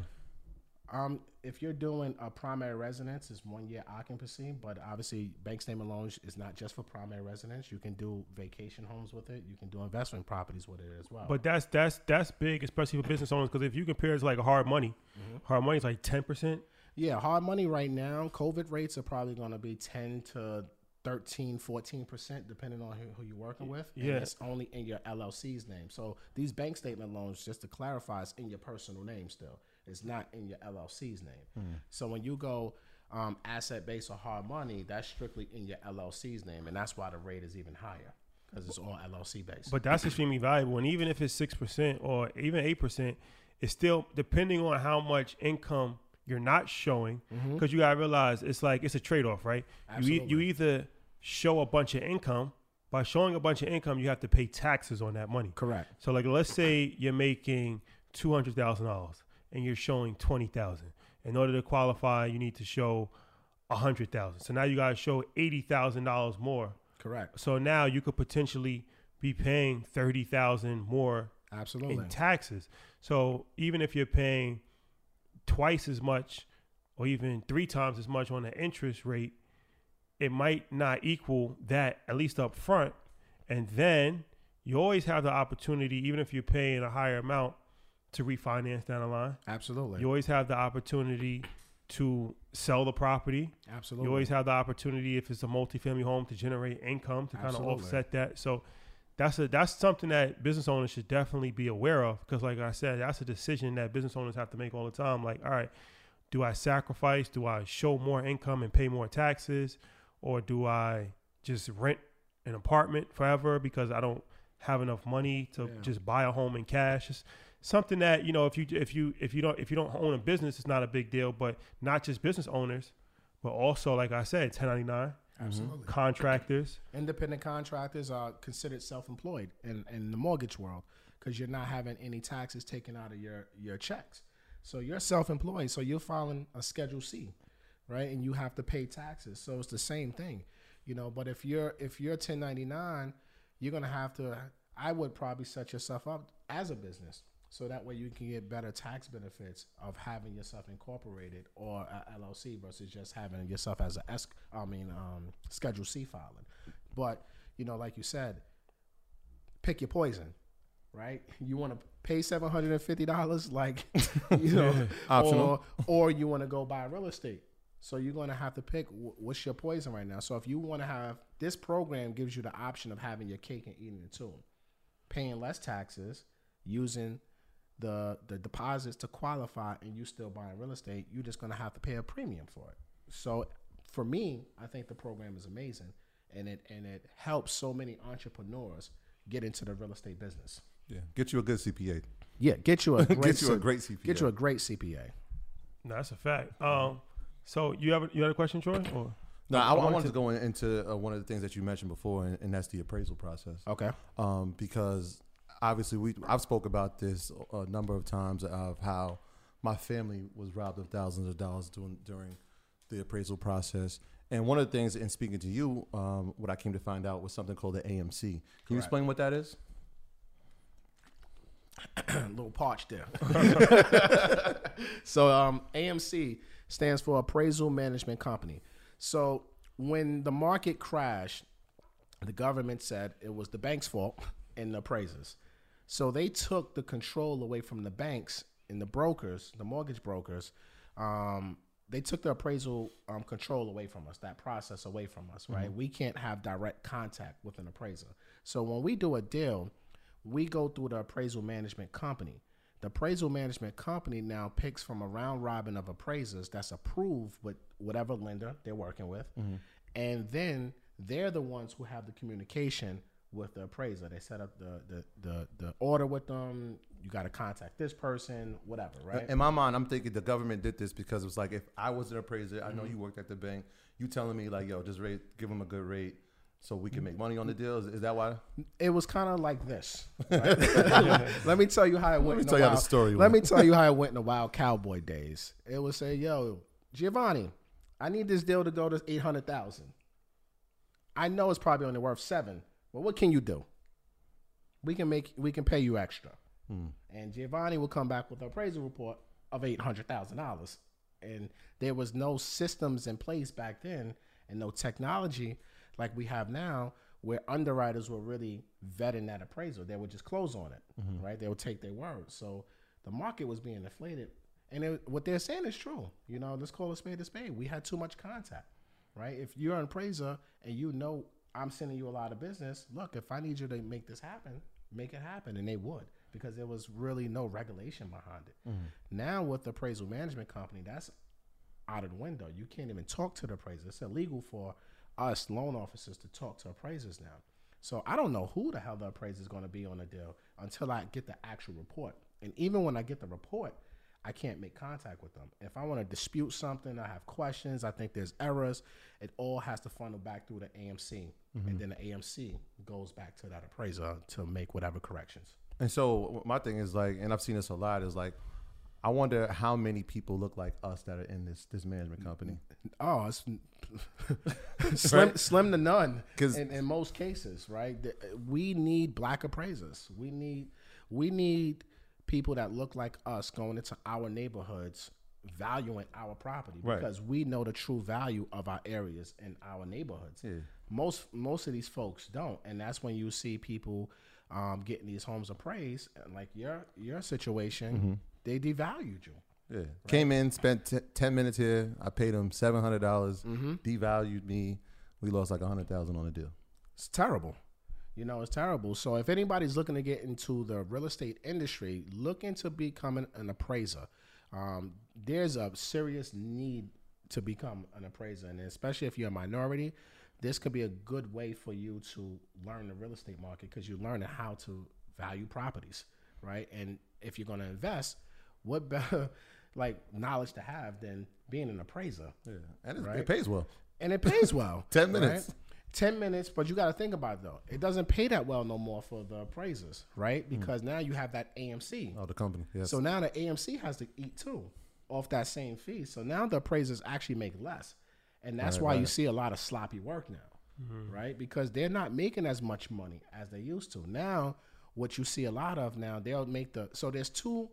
If you're doing a primary residence, it's 1 year occupancy, but obviously bank statement loans is not just for primary residence. You can do vacation homes with it. You can do investment properties with it as well. But that's big, especially for business owners, because if you compare it to like a hard money, hard money is like 10%. Yeah, hard money right now, COVID rates are probably going to be 10 to 13, 14%, depending on who you're working with. And Yeah. it's only in your LLC's name. So these bank statement loans, just to clarify, is in your personal name still. It's not in your LLC's name. So when you go asset-based or hard money, that's strictly in your LLC's name. And that's why the rate is even higher, because it's all LLC-based. But that's extremely valuable. And even if it's 6% or even 8%, it's still depending on how much income you're not showing, because you gotta realize it's like it's a trade-off, right? You either show a bunch of income. By showing a bunch of income, you have to pay taxes on that money. Correct. So like, let's say you're making $200,000 and you're showing $20,000. In order to qualify, you need to show $100,000. So now you gotta show $80,000 more. Correct. So now you could potentially be paying $30,000 more Absolutely. in taxes. So even if you're paying twice as much or even 3 times as much on the interest rate, it might not equal that, at least up front. And then you always have the opportunity, even if you're paying a higher amount, to refinance down the line. Absolutely. You always have the opportunity to sell the property. Absolutely. You always have the opportunity, if it's a multifamily home, to generate income to kind of Absolutely. offset that. So that's something that business owners should definitely be aware of, because like I said, that's a decision that business owners have to make all the time. Like, all right, do I sacrifice? Do I show more income and pay more taxes? Or do I just rent an apartment forever because I don't have enough money to just buy a home in cash? It's something that, you know, if you don't own a business, it's not a big deal. But not just business owners, but also, like I said, 1099. Absolutely. Contractors. Independent contractors are considered self-employed in the mortgage world, because you're not having any taxes taken out of your checks. So you're self-employed. So you're filing a Schedule C, right? And you have to pay taxes. So it's the same thing, you know. But if you're 1099, you're gonna have to. I would probably set yourself up as a business, so that way you can get better tax benefits of having yourself incorporated or a LLC versus just having yourself as a Schedule C filing. But, you know, like you said, pick your poison, right? You want to pay $750, like, you know, Optional. or you want to go buy real estate. So you're going to have to pick what's your poison right now. So if you want to have, this program gives you the option of having your cake and eating it too. Paying less taxes, using the deposits to qualify, and you still buying real estate, you're just going to have to pay a premium for it. So for me, I think the program is amazing, and it helps so many entrepreneurs get into the real estate business. Yeah, get you a good CPA. Yeah, get you a great Get you a great CPA. Get you a great CPA. No, that's a fact. So you had a question, Troy? Or No, I wanted to go into one of the things that you mentioned before, and that's the appraisal process. Okay. Because obviously I've spoke about this a number of times of how my family was robbed of thousands of dollars during the appraisal process. And one of the things, in speaking to you, what I came to find out was something called the AMC. Can you explain what that is? A little parched there. So AMC stands for Appraisal Management Company. So when the market crashed, the government said it was the bank's fault and the appraisers. So they took the control away from the banks and the brokers, the mortgage brokers. They took the appraisal control away from us, that process away from us, right? We can't have direct contact with an appraiser. So when we do a deal, we go through the appraisal management company. The appraisal management company now picks from a round robin of appraisers that's approved with whatever lender they're working with. And then they're the ones who have the communication with the appraiser. They set up the order with them. You got to contact this person, whatever, right? In my mind, I'm thinking the government did this because it was like, if I was an appraiser, I know you worked at the bank, you telling me like, yo, just give them a good rate so we can make money on the deal. Is that why? It was kind of like this. Right? Let me tell you how it went. Let me tell you the story. Let me tell you how it went in the Wild Cowboy days. It would say, yo, Giovanni, I need this deal to go to $800,000. I know it's probably only worth $7,000, but what can you do? we can pay you extra. And Giovanni will come back with an appraisal report of $800,000. And there was no systems in place back then and no technology like we have now where underwriters were really vetting that appraisal. They would just close on it, right? They would take their word. So the market was being inflated. And what they're saying is true. You know, let's call a spade a spade. We had too much contact, right? If you're an appraiser and you know I'm sending you a lot of business, look, if I need you to make this happen, make it happen. And they would, because there was really no regulation behind it. Now with the appraisal management company, that's out of the window. You can't even talk to the appraiser. It's illegal for us loan officers to talk to appraisers now. So I don't know who the hell the appraiser is going to be on the deal until I get the actual report. And even when I get the report, I can't make contact with them. If I want to dispute something, I have questions, I think there's errors, it all has to funnel back through the AMC. And then the AMC goes back to that appraiser to make whatever corrections. And so my thing is like, and I've seen this a lot, is like, I wonder how many people look like us that are in this management company. Oh, it's slim to none in most cases, right? We need black appraisers. We need people that look like us going into our neighborhoods, valuing our property, because we know the true value of our areas and our neighborhoods. Yeah. Most of these folks don't, and that's when you see people getting these homes appraised, and like your situation, they devalued you. Yeah, right? Came in, spent 10 minutes here. I paid them $700. Devalued me. We lost like $100,000 on the deal. It's terrible. You know, it's terrible. So if anybody's looking to get into the real estate industry, look into becoming an appraiser. There's a serious need to become an appraiser, and especially if you're a minority, this could be a good way for you to learn the real estate market, because you're learning how to value properties, right? And if you're going to invest, what better like knowledge to have than being an appraiser? Yeah, and it pays well. And it pays well. 10 minutes. Right? 10 minutes, but you got to think about it, though. It doesn't pay that well no more for the appraisers, right? Because now you have that AMC. Oh, the company, yes. So now the AMC has to eat, too, off that same fee. So now the appraisers actually make less. And that's why you see a lot of sloppy work now, right? Because they're not making as much money as they used to. Now, what you see a lot of now, they'll make so there's two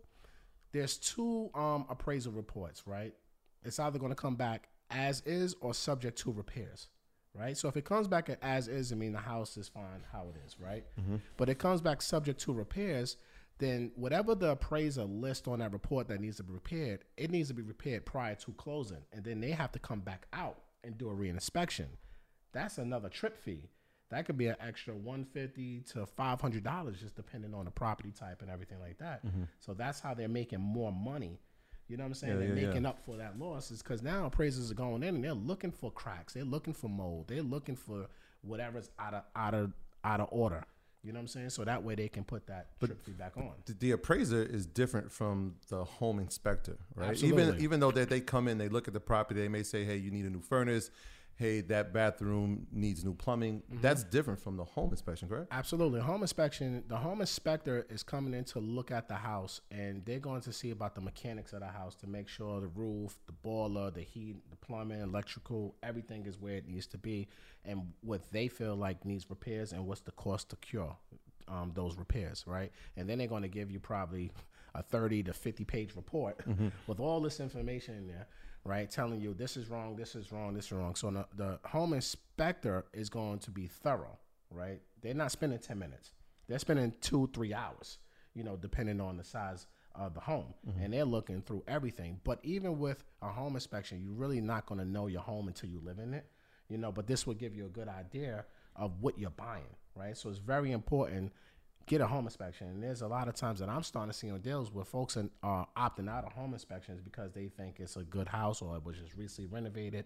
appraisal reports, right? It's either going to come back as is or subject to repairs. Right, so if it comes back as is, I mean the house is fine how it is, right? But it comes back subject to repairs, then whatever the appraiser lists on that report that needs to be repaired, it needs to be repaired prior to closing, and then they have to come back out and do a reinspection. That's another trip fee. That could be an extra $150 to $500, just depending on the property type and everything like that. So that's how they're making more money. You know what I'm saying? They're making up for that loss, is because now appraisers are going in and they're looking for cracks, they're looking for mold, they're looking for whatever's out of order. You know what I'm saying? So that way they can put that trip fee back on. The appraiser is different from the home inspector, right? Absolutely. Even though they come in, they look at the property, they may say, hey, you need a new furnace. Hey, that bathroom needs new plumbing. That's different from the home inspection, correct? Absolutely. Home inspection, the home inspector is coming in to look at the house, and they're going to see about the mechanics of the house to make sure the roof, the boiler, the heat, the plumbing, electrical, everything is where it needs to be, and what they feel like needs repairs and what's the cost to cure those repairs, right? And then they're going to give you probably a 30 to 50 page report with all this information in there, right? Telling you this is wrong, this is wrong, this is wrong. So the home inspector is going to be thorough, right? They're not spending 10 minutes. They're spending 2-3 hours, you know, depending on the size of the home. And they're looking through everything. But even with a home inspection, you're really not going to know your home until you live in it, you know, but this will give you a good idea of what you're buying, right? So it's very important. Get a home inspection. And there's a lot of times that I'm starting to see on deals where folks are opting out of home inspections because they think it's a good house or it was just recently renovated.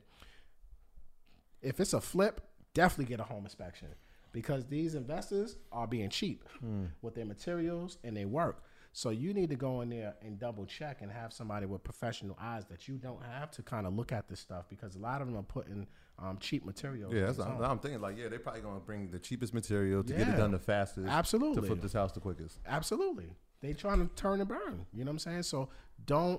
If it's a flip, definitely get a home inspection, because these investors are being cheap with their materials and their work. So you need to go in there and double check and have somebody with professional eyes that you don't have to kind of look at this stuff, because a lot of them are putting cheap materials. Yeah, I'm thinking like, they're probably going to bring the cheapest material to get it done the fastest. Absolutely. To flip this house the quickest. Absolutely. They trying to turn and burn. You know what I'm saying? So don't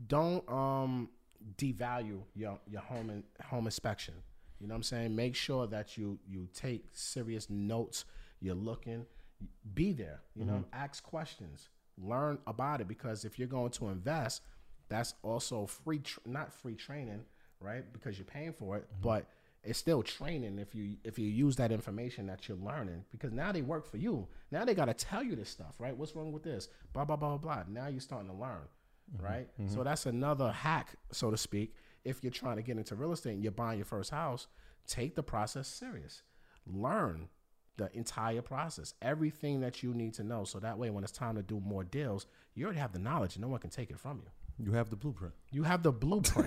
devalue your home inspection. You know what I'm saying? Make sure that you take serious notes. You're looking. be there. You know, ask questions, learn about it, because if you're going to invest, that's also free, not free training, right? Because you're paying for it, but it's still training if you use that information that you're learning, because now they work for you. Now they got to tell you this stuff, right? What's wrong with this? Blah, blah, blah, blah, blah. Now you're starting to learn, right? So that's another hack, so to speak. If you're trying to get into real estate and you're buying your first house, take the process serious. Learn the entire process, everything that you need to know. So that way, when it's time to do more deals, you already have the knowledge and no one can take it from you. You have the blueprint. You have the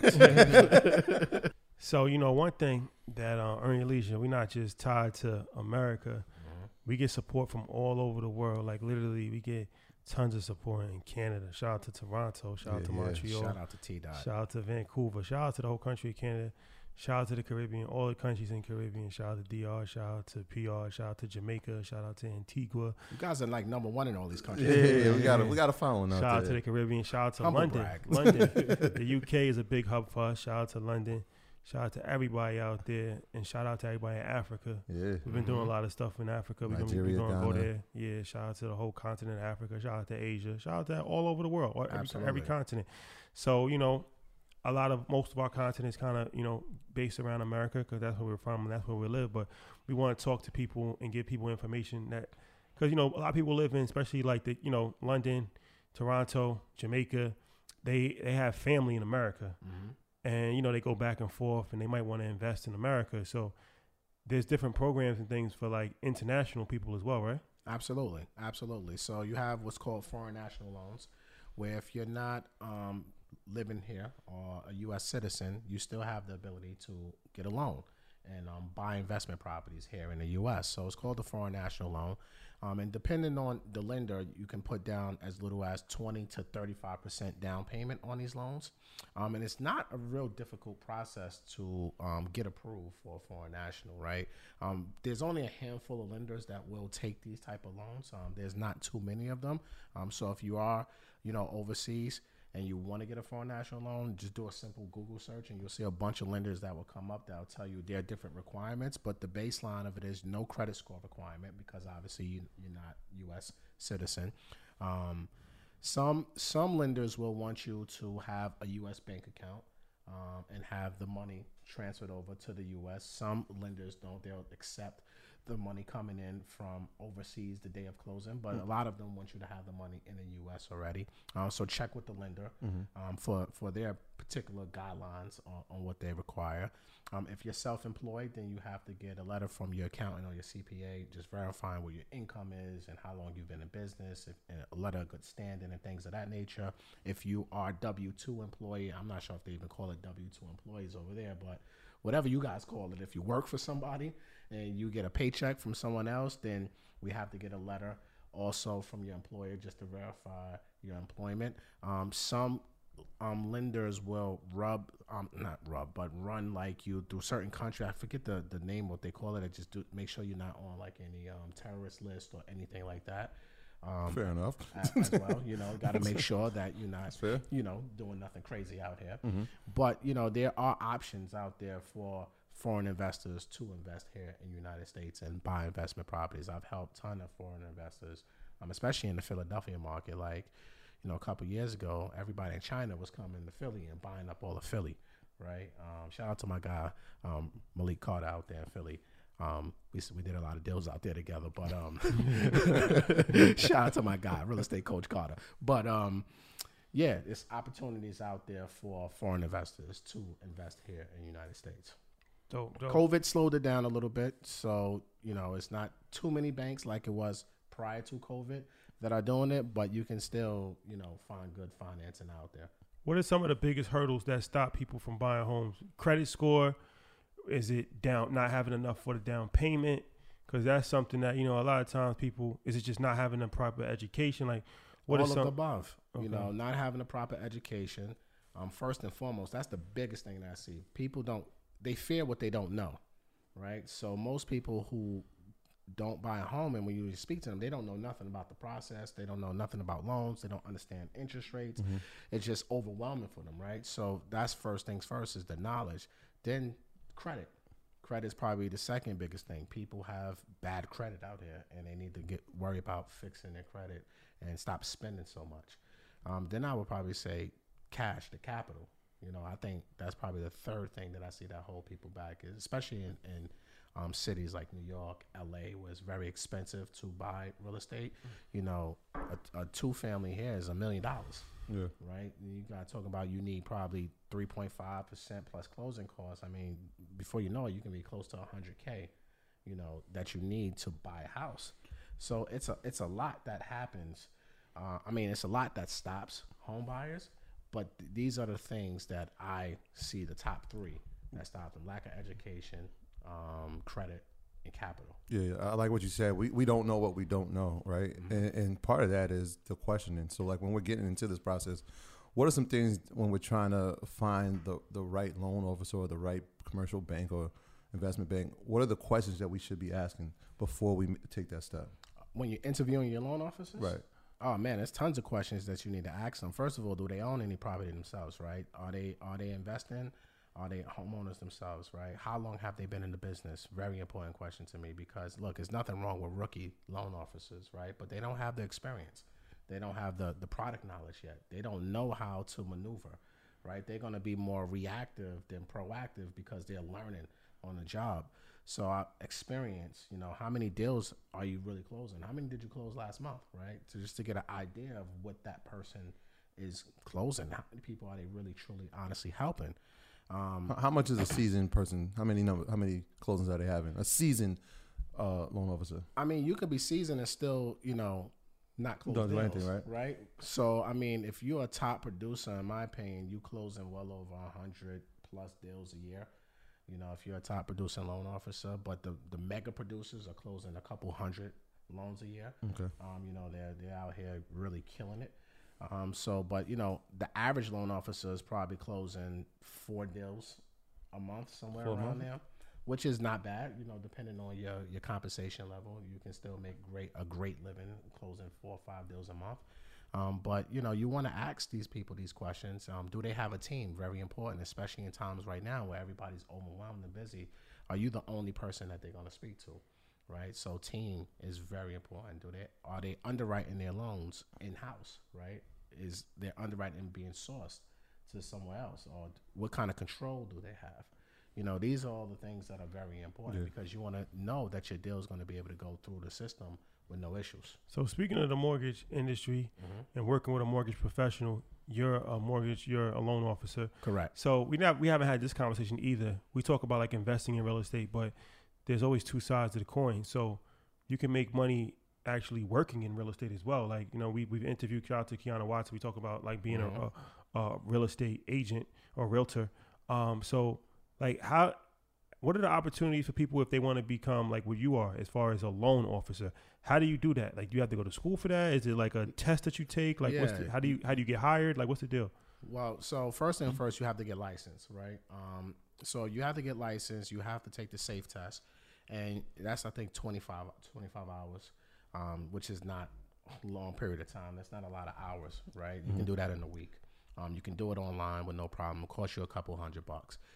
blueprint. So, you know, one thing that Earn Your Leisure, we're not just tied to America. We get support from all over the world. Like, literally, we get tons of support in Canada. Shout out to Toronto. Shout out to Montreal. Shout out to T-Dot. Shout out to Vancouver. Shout out to the whole country of Canada. Shout out to the Caribbean, all the countries in Caribbean. Shout out to DR. Shout out to PR. Shout out to Jamaica. Shout out to Antigua. You guys are like #1 in all these countries. Yeah, we got to find one out Shout out there. to the Caribbean. Shout out to Humble London. brag. London. The UK is a big hub for us. Shout out to London. Shout out to everybody out there, and shout out to everybody in Africa. Yeah. We've been doing a lot of stuff in Africa. We're Nigeria, going to go Ghana. there. Yeah, shout out to the whole continent of Africa. Shout out to Asia. Shout out to all over the world, every Absolutely. continent. So, you know, most of our content is kind of, you know, based around America, because that's where we're from and that's where we live. But we want to talk to people and give people information that, because, you know, a lot of people live in, especially like the, you know, London, Toronto, Jamaica, they have family in America. And, you know, they go back and forth and they might want to invest in America. So there's different programs and things for like international people as well, right? Absolutely. Absolutely. So you have what's called foreign national loans, where if you're not living here or a U.S. citizen, you still have the ability to get a loan and buy investment properties here in the U.S. So it's called the foreign national loan. And depending on the lender, you can put down as little as 20 to 35% down payment on these loans. And it's not a real difficult process to get approved for a foreign national, right? There's only a handful of lenders that will take these type of loans. There's not too many of them. So if you are, you know, overseas and you want to get a foreign national loan, just do a simple Google search and you'll see a bunch of lenders that will come up that will tell you their different requirements. But the baseline of it is no credit score requirement, because obviously you're not U.S. citizen. Some lenders will want you to have a U.S. bank account and have the money transferred over to the U.S. Some lenders don't. They'll accept the money coming in from overseas the day of closing, but a lot of them want you to have the money in the U.S. already. So check with the lender for their particular guidelines on what they require. If you're self-employed, then you have to get a letter from your accountant or your CPA just verifying what your income is and how long you've been in business, and a letter of good standing and things of that nature. If you are W-2 employee, I'm not sure if they even call it W-2 employees over there, but whatever you guys call it, if you work for somebody and you get a paycheck from someone else, then we have to get a letter also from your employer just to verify your employment. Some lenders will run like you through certain country. I forget the name, what they call it. I just do make sure you're not on like any terrorist list or anything like that. Fair enough. As well, you know, got to make sure that you're not, you know, doing nothing crazy out here. But, you know, there are options out there for foreign investors to invest here in the United States and buy investment properties. I've helped a ton of foreign investors, especially in the Philadelphia market. Like, you know, a couple of years ago, everybody in China was coming to Philly and buying up all of Philly, right? Shout out to my guy, Malik Carter out there in Philly. We did a lot of deals out there together, but shout out to my guy, real estate coach Carter. But yeah, there's opportunities out there for foreign investors to invest here in the United States. Dope. COVID slowed it down a little bit, so you know it's not too many banks like it was prior to COVID that are doing it, but you can still, you know, find good financing out there. What are some of the biggest hurdles that stop people from buying homes? Credit score? Is it not having enough for the down payment? Because that's something that, you know, a lot of times people, is it just not having a proper education? Like, what all is of some the above? Okay. You know, not having a proper education. First and foremost, that's the biggest thing that I see. People they fear what they don't know, right? So most people who don't buy a home, and when you speak to them, they don't know nothing about the process. They don't know nothing about loans. They don't understand interest rates. It's just overwhelming for them, right? So that's first things first is the knowledge. Then credit. Credit's probably the second biggest thing. People have bad credit out here, and they need to worry about fixing their credit and stop spending so much. Then I would probably say cash, the capital. I think that's probably the third thing that I see that hold people back, is especially in cities like New York, LA, where it's very expensive to buy real estate. A 2-family here is $1 million. Yeah. Right. And you got to talk about, you need probably 3.5% plus closing costs. I mean, before you know it, you can be close to $100K, that you need to buy a house. So it's a lot that happens. It's a lot that stops home buyers, but these are the things that I see the top 3 that stop them: lack of education, credit, and capital. Yeah, I like what you said. We don't know what we don't know, right? Mm-hmm. And part of that is the questioning. So, like, when we're getting into this process, what are some things when we're trying to find the right loan officer or the right commercial bank or investment bank? What are the questions that we should be asking before we take that step? When you're interviewing your loan officers? Right. Oh man, there's tons of questions that you need to ask them. First of all, do they own any property themselves, right? Are they investing? Are they homeowners themselves, right? How long have they been in the business? Very important question to me, because look, there's nothing wrong with rookie loan officers, right? But they don't have the experience. They don't have the product knowledge yet. They don't know how to maneuver, right? They're going to be more reactive than proactive because they're learning on the job. So experience, how many deals are you really closing? How many did you close last month, right? So just to get an idea of what that person is closing. How many people are they really, truly, honestly helping? How much is a seasoned person? How many closings are they having? A seasoned loan officer. I mean, you could be seasoned and still, not close Don't do deals, anything, right? So, I mean, if you're a top producer, in my opinion, you closing well over 100 plus deals a year. If you're a top producing loan officer, but the mega producers are closing a couple hundred loans a year. Okay. They're out here really killing it. But the average loan officer is probably closing 4 deals a month, somewhere around there, which is not bad. Depending on your compensation level, you can still make a great living closing 4 or 5 deals a month. But you want to ask these people these questions. Do they have a team? Very important, especially in times right now where everybody's overwhelmed and busy. Are you the only person that they're going to speak to? Right, so team is very important. Are they underwriting their loans in house? Right, is their underwriting being sourced to somewhere else, or what kind of control do they have? These are all the things that are very important, because you want to know that your deal is going to be able to go through the system with no issues. So speaking of the mortgage industry and working with a mortgage professional, you're a loan officer. Correct. So we haven't had this conversation either. We talk about like investing in real estate, but there's always 2 sides to the coin. So you can make money actually working in real estate as well. Like, we've interviewed, shout out to Kiana Watson. We talk about like being a real estate agent or realtor. So like what are the opportunities for people if they want to become like what you are as far as a loan officer? How do you do that? Like, do you have to go to school for that? Is it like a test that you take? Like, how do you get hired? Like, what's the deal? Well, so first thing first, you have to get licensed, right? So you have to get licensed. You have to take the SAFE test. And that's, I think, 25 hours, which is not a long period of time. That's not a lot of hours, right? You can do that in a week. You can do it online with no problem. It costs you a couple $100.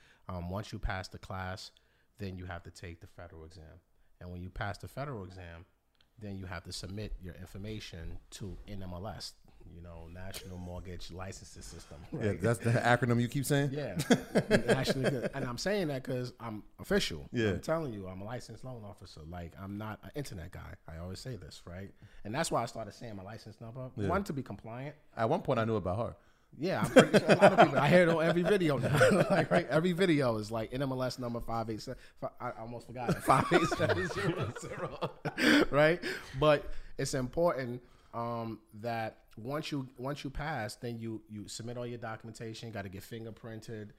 Once you pass the class, then you have to take the federal exam. And when you pass the federal exam, then you have to submit your information to NMLS, National Mortgage Licensing System. Right? Yeah, that's the acronym you keep saying? Yeah. Actually, and I'm saying that because I'm official. Yeah. I'm telling you, I'm a licensed loan officer. Like, I'm not an internet guy. I always say this, right? And that's why I started saying my license number. Yeah. One, to be compliant. At one point, I kneh about her. Yeah, I'm pretty sure a lot of people. I hear it on every video now. Like, right, every video is like NMLS number 587. I almost forgot it. 58700. Right, but it's important that once you pass, then you submit all your documentation. Got to get fingerprinted.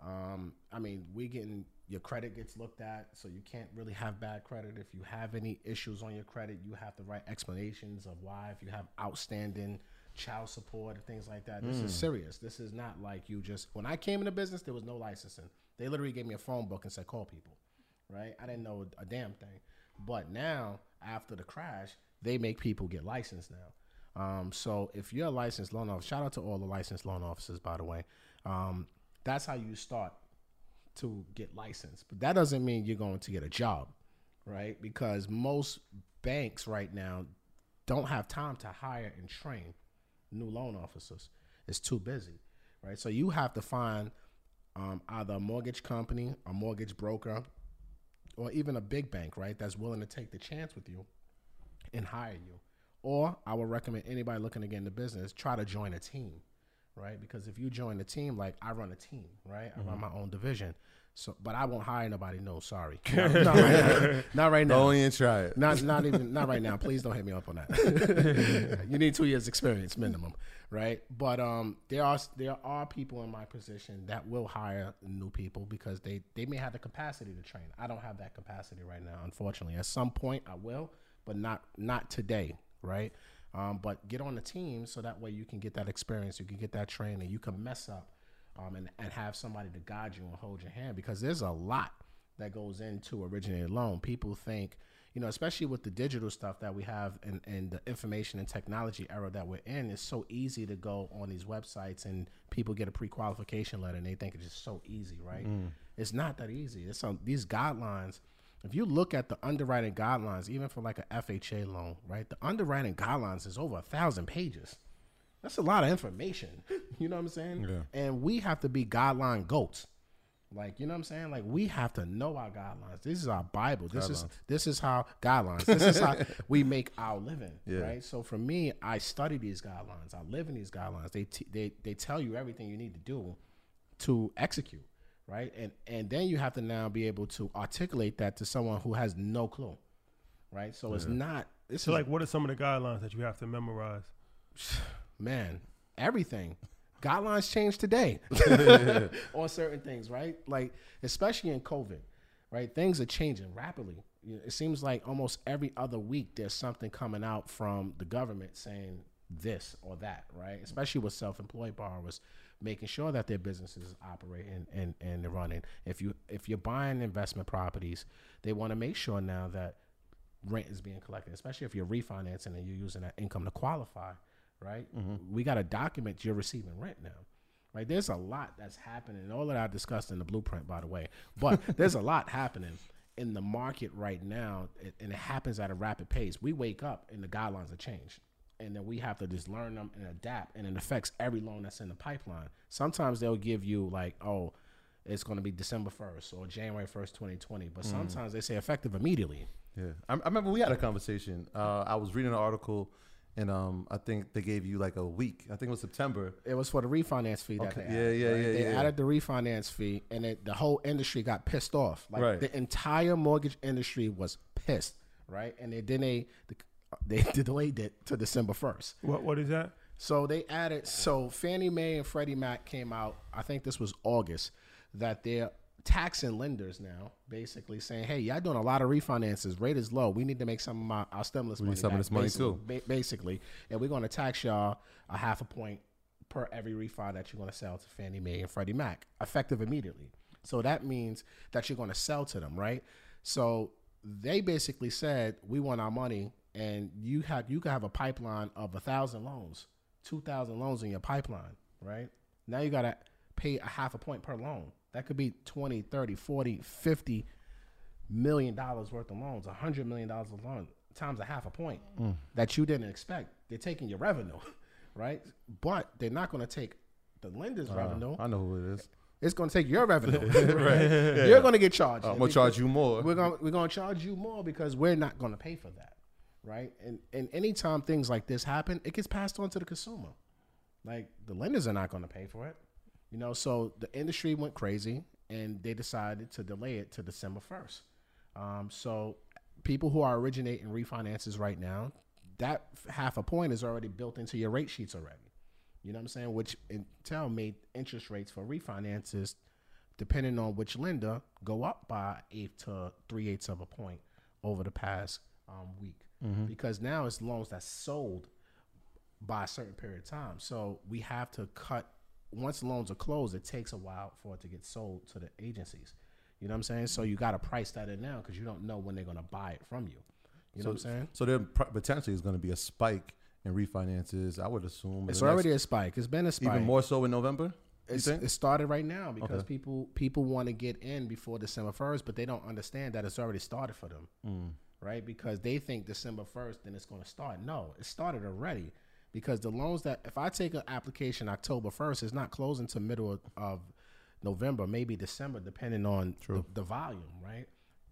Your credit gets looked at, so you can't really have bad credit. If you have any issues on your credit, you have to write explanations of why. If you have outstanding child support and things like that. This is serious. This is not like you just, when I came into business, there was no licensing. They literally gave me a phone book and said, call people, right? I didn't know a damn thing. But now, after the crash, they make people get licensed now. So if you're a licensed loan officer, shout out to all the licensed loan officers, by the way. That's how you start to get licensed, but that doesn't mean you're going to get a job, right? Because most banks right now don't have time to hire and train new loan officers. It's too busy, right? So you have to find either a mortgage company, a mortgage broker, or even a big bank, right, that's willing to take the chance with you and hire you. Or I would recommend anybody looking to get into business, try to join a team, right? Because if you join a team, like I run a team, right? I run my own division. So, but I won't hire nobody. No, sorry, not right now. Not right now. Don't even try it. Not right now. Please don't hit me up on that. You need 2 years experience minimum, right? But there are people in my position that will hire new people because they may have the capacity to train. I don't have that capacity right now, unfortunately. At some point I will, but not today, right? But get on the team so that way you can get that experience, you can get that training, you can mess up. And have somebody to guide you and hold your hand, because there's a lot that goes into originated loan. People think, especially with the digital stuff that we have and the information and technology era that we're in, it's so easy to go on these websites and people get a pre-qualification letter and they think it's just so easy, right? It's not that easy. These guidelines, if you look at the underwriting guidelines, even for like a FHA loan, right? The underwriting guidelines is over 1,000 pages. That's a lot of information. You know what I'm saying? Yeah. And we have to be guideline goats. Like, you know what I'm saying? Like, we have to know our guidelines. This is our Bible. This is how guidelines. This is how we make our living, right? So for me, I study these guidelines. I live in these guidelines. They tell you everything you need to do to execute, right? And then you have to now be able to articulate that to someone who has no clue, right? So it's not. So like, what are some of the guidelines that you have to memorize? Man, everything. Guidelines change today on certain things, right? Like, especially in COVID, right? Things are changing rapidly. It seems like almost every other week there's something coming out from the government saying this or that, right? Especially with self-employed borrowers, making sure that their businesses operate and they're running. If you're buying investment properties, they want to make sure now that rent is being collected, especially if you're refinancing and you're using that income to qualify. Right? Mm-hmm. We got to document you're receiving rent now. Right? There's a lot that's happening. All that I discussed in the blueprint, by the way. But there's a lot happening in the market right now, and it happens at a rapid pace. We wake up and the guidelines have changed. And then we have to just learn them and adapt, and it affects every loan that's in the pipeline. Sometimes they'll give you like, oh, it's going to be December 1st or January 1st, 2020. But sometimes they say effective immediately. Yeah. I remember we had a conversation. I was reading an article. And I think they gave you like a week. I think it was September. It was for the refinance fee that they added. Right? They added the refinance fee, and the whole industry got pissed off. Like the entire mortgage industry was pissed, right? And they delayed it to December 1st. What is that? So they added. So Fannie Mae and Freddie Mac came out. I think this was August, that they're taxing lenders now, basically saying, hey, y'all doing a lot of refinances. Rate is low. We need to make some of our stimulus money. We need some of this money too. Basically. And we're going to tax y'all a 0.5 point per every refi that you're going to sell to Fannie Mae and Freddie Mac, effective immediately. So that means that you're going to sell to them, right? So they basically said, we want our money, and you can have a pipeline of 1,000 loans, 2,000 loans in your pipeline, right? Now you got to pay a 0.5 point per loan. That could be 20, 30, 40, 50 million dollars worth of loans, $100 million of loans times a 0.5 point that you didn't expect. They're taking your revenue, right? But they're not going to take the lender's revenue. I know who it is. It's going to take your revenue. Right? Yeah. You're going to get charged. I'm going to charge you more. We're going to charge you more because we're not going to pay for that, right? And anytime things like this happen, it gets passed on to the consumer. Like, the lenders are not going to pay for it. So the industry went crazy, and they decided to delay it to December 1st. So people who are originating refinances right now, that 0.5 point is already built into your rate sheets already. You know what I'm saying? Which Intel made interest rates for refinances, depending on which lender, go up by 1/8 to 3/8 of a point over the past week. Mm-hmm. Because now it's loans that's sold by a certain period of time. So we have to cut. Once loans are closed, it takes a while for it to get sold to the agencies. You know what I'm saying? So you got to price that in now because you don't know when they're going to buy it from you. You know what I'm saying? So there potentially is going to be a spike in refinances, I would assume. It's already a spike. It's been a spike. Even more so in November? It started right now because people want to get in before December 1st, but they don't understand that it's already started for them, right? Because they think December 1st, then it's going to start. No, it started already because the loans that if I take an application October 1st, it's not closing to middle of November, maybe December, depending on the volume, right?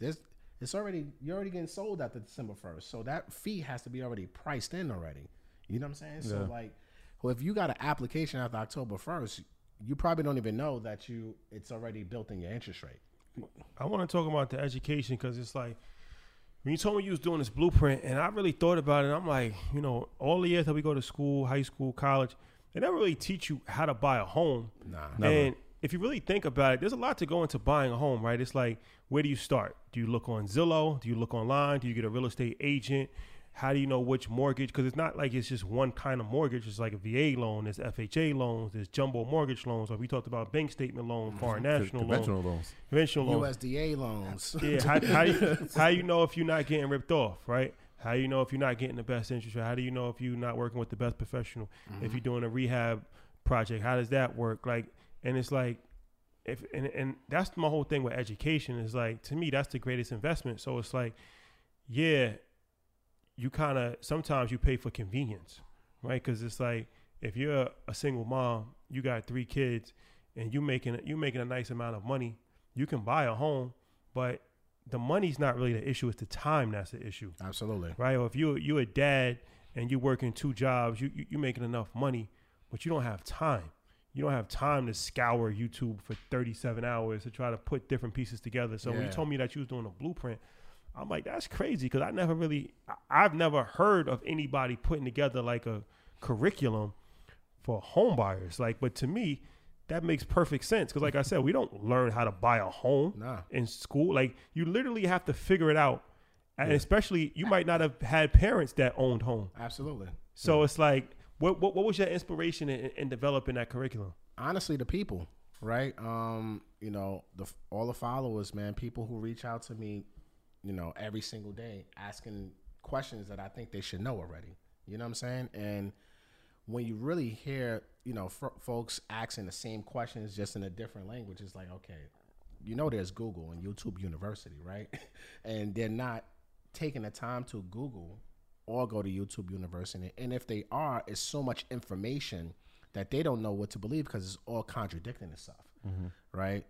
You're already getting sold after December 1st, so that fee has to be already priced in already. You know what I'm saying? Yeah. So like, well, if you got an application after October 1st, you probably don't even know that it's already built in your interest rate. I want to talk about the education because it's like when you told me you was doing this blueprint, and I really thought about it. I'm like, all the years that we go to school, high school, college, they never really teach you how to buy a home. Nah, never. And if you really think about it, there's a lot to go into buying a home, right? It's like, where do you start? Do you look on Zillow? Do you look online? Do you get a real estate agent? How do you know which mortgage? Because it's not like it's just one kind of mortgage. It's like a VA loan. There's FHA loans. There's jumbo mortgage loans. Like we talked about bank statement loans, foreign national conventional loans. USDA loans. Yeah. How you know if you're not getting ripped off, right? How you know if you're not getting the best interest rate? How do you know if you're not working with the best professional? If you're doing a rehab project, how does that work? Like, and it's like, and that's my whole thing with education is like, to me, that's the greatest investment. So it's like, yeah, you kind of, sometimes you pay for convenience, right? Because it's like, if you're a single mom, you got 3 kids and you're making a nice amount of money, you can buy a home, but the money's not really the issue. It's the time that's the issue. Absolutely. Right? Or if you're a dad and you're working 2 jobs, you're making enough money, but you don't have time. You don't have time to scour YouTube for 37 hours to try to put different pieces together. So when you told me that you was doing a blueprint, I'm like, that's crazy because I've never heard of anybody putting together like a curriculum for home buyers. Like, but to me, that makes perfect sense because like I said, we don't learn how to buy a home in school. Like you literally have to figure it out. And especially you might not have had parents that owned home. Absolutely. So it's like, what was your inspiration in developing that curriculum? Honestly, the people, right? All the followers, man, people who reach out to me, every single day asking questions that I think they should know already. You know what I'm saying? And when you really hear, folks asking the same questions just in a different language, it's like, okay, there's Google and YouTube University, right? And they're not taking the time to Google or go to YouTube University. And if they are, it's so much information that they don't know what to believe because it's all contradicting itself, right?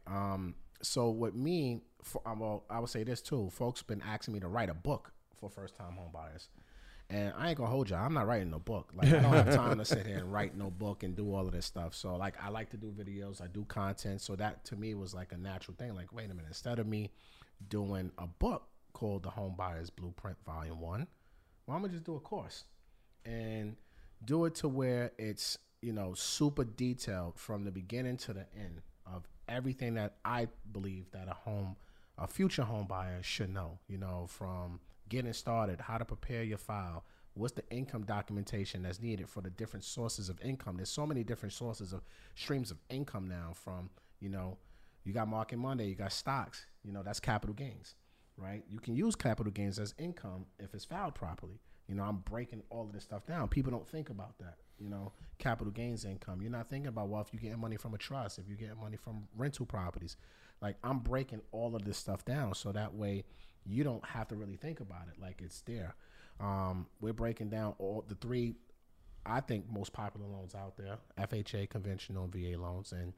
So with me, I would say this too. Folks been asking me to write a book for first-time home buyers. And I ain't going to hold you. I'm not writing no book. Like, I don't have time to sit here and write no book and do all of this stuff. So, like, I like to do videos. I do content. So that, to me, was like a natural thing. Like, wait a minute. Instead of me doing a book called The Home Buyer's Blueprint Volume 1, well, I'm going to just do a course and do it to where it's, super detailed from the beginning to the end of everything that I believe that a future home buyer should know, from getting started, how to prepare your file, what's the income documentation that's needed for the different sources of income. There's so many different sources of streams of income now from, you got Market Monday, you got stocks, that's capital gains, right? You can use capital gains as income if it's filed properly. I'm breaking all of this stuff down. People don't think about that, capital gains income. You're not thinking about, well, if you're getting money from a trust, if you're getting money from rental properties. Like, I'm breaking all of this stuff down so that way you don't have to really think about it like it's there. We're breaking down all the 3, I think, most popular loans out there, FHA, conventional, and VA loans. And,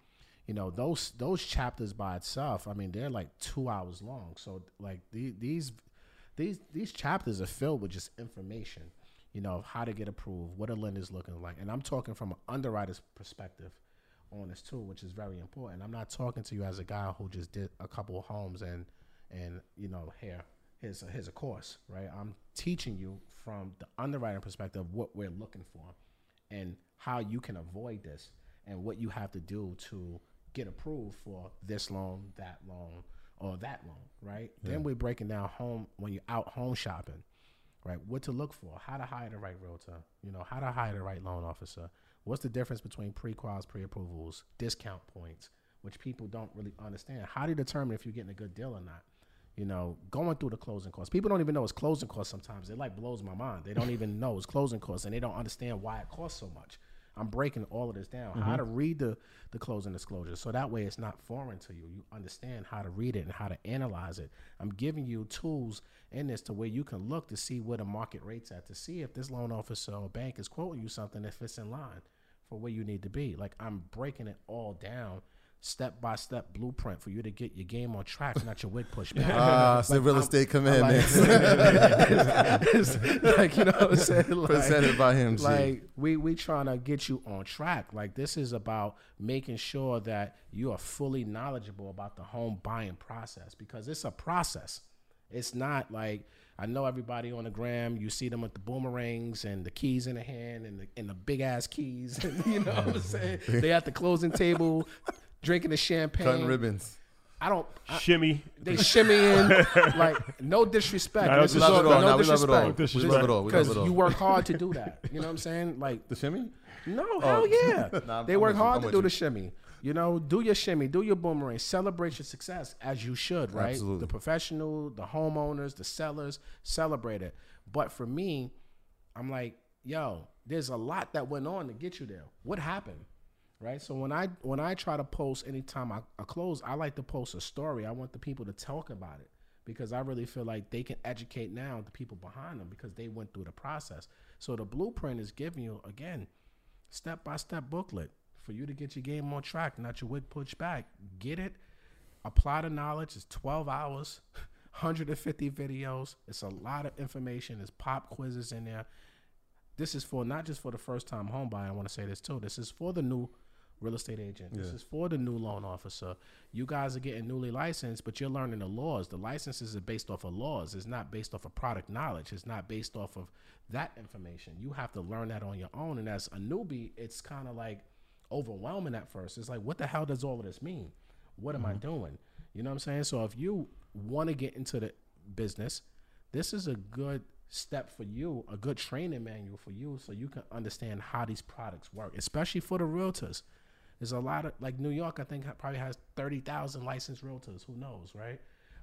those chapters by itself, I mean, they're like 2 hours long. So, like, these chapters are filled with just information, of how to get approved, what a lender's looking like. And I'm talking from an underwriter's perspective on this too, which is very important. I'm not talking to you as a guy who just did a couple of homes and here's a course, right? I'm teaching you from the underwriting perspective what we're looking for and how you can avoid this and what you have to do to get approved for this loan, that loan, or that loan, right? Yeah. Then we're breaking down when you're out home shopping, right? What to look for, how to hire the right realtor, how to hire the right loan officer. What's the difference between pre-quals, pre-approvals, discount points, which people don't really understand. How do you determine if you're getting a good deal or not? Going through the closing costs. People don't even know it's closing costs sometimes. It like blows my mind. They don't even know it's closing costs and they don't understand why it costs so much, I'm breaking all of this down. How to read the closing disclosure, so that way it's not foreign to you. You understand how to read it and how to analyze it. I'm giving you tools in this to where you can look to see where the market rate's at, to see if this loan officer or bank is quoting you something if it's in line for where you need to be. Like, I'm breaking it all down, step-by-step blueprint for you to get your game on track, not your wig pushed back. It's the real estate commandment. It's like, you know what I'm saying? Like, Presented by him. like, we trying to get you on track. Like, this is about making sure that you are fully knowledgeable about the home buying process, because it's a process. It's not like, I know everybody on the gram, you see them with the boomerangs and the keys in the hand and the big ass keys. And, you know what I'm saying? They at the closing table drinking the champagne. Cutting ribbons. Shimmy. They shimmy in. Like, no disrespect. Nah, This we is love all- it all. no Nah, we love it all. disrespect. We love it all. We love Because it all. you work hard to do that. You know what I'm saying? Like, The shimmy? no, hell yeah. Nah, They I'm work with you. hard I'm to with do you. the shimmy. You know, do your shimmy, do your boomerang, celebrate your success as you should, right? Absolutely. The professional, the homeowners, the sellers, celebrate it. But for me, I'm like, yo, there's a lot that went on to get you there. What happened? Right? So when I try to post anytime I close, I like to post a story. I want the people to talk about it, because I really feel like they can educate now the people behind them, because they went through the process. So the blueprint is giving you, again, step-by-step booklet for you to get your game on track, not your wig pushed back. Get it, apply the knowledge. It's 12 hours, 150 videos. It's a lot of information. There's pop quizzes in there. This is for not just for the first-time home buyer. I want to say this too. This is for the new real estate agent. This is for the new loan officer. You guys are getting newly licensed, but you're learning the laws. The licenses are based off of laws. It's not based off of product knowledge. It's not based off of that information. You have to learn that on your own. And as a newbie, it's kind of like overwhelming at first. It's like, what the hell does all of this mean? What am I doing? You know what I'm saying? So if you want to get into the business, this is a good step for you, a good training manual for you, so you can understand how these products work, especially for the realtors. There's a lot of, like New York, I think probably has 30,000 licensed realtors. Who knows, right?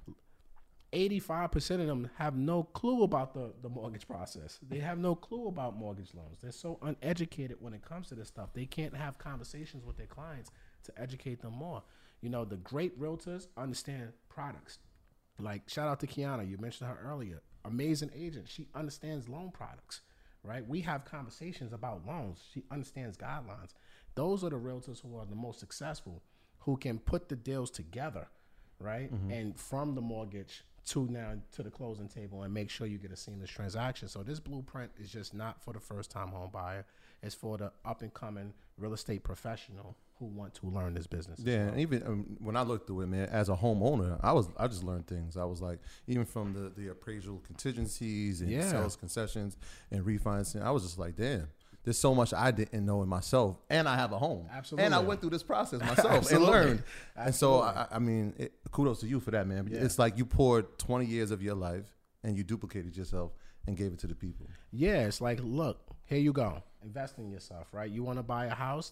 85% of them have no clue about the mortgage process. They have no clue about mortgage loans. They're so uneducated when it comes to this stuff. They can't have conversations with their clients to educate them more. You know, the great realtors understand products. Like, shout out to Kiana. You mentioned her earlier. Amazing agent. She understands loan products, right? We have conversations about loans. She understands guidelines. Those are the realtors who are the most successful, who can put the deals together, right? And from the mortgage to now to the closing table and make sure you get a seamless transaction. So this blueprint is just not for the first-time home buyer. It's for the up-and-coming real estate professional who want to learn this business. Yeah, and even when I looked through it, man, as a homeowner, I just learned things. I was like, even from the appraisal contingencies and sales concessions and refinancing, I was just like, damn, there's so much I didn't know in myself, and I have a home. Absolutely. And I went through this process myself and learned. And so, I mean, kudos to you for that, man. Yeah. It's like you poured 20 years of your life and you duplicated yourself and gave it to the people. Yeah, it's like, look, here you go. Invest in yourself, right? You want to buy a house?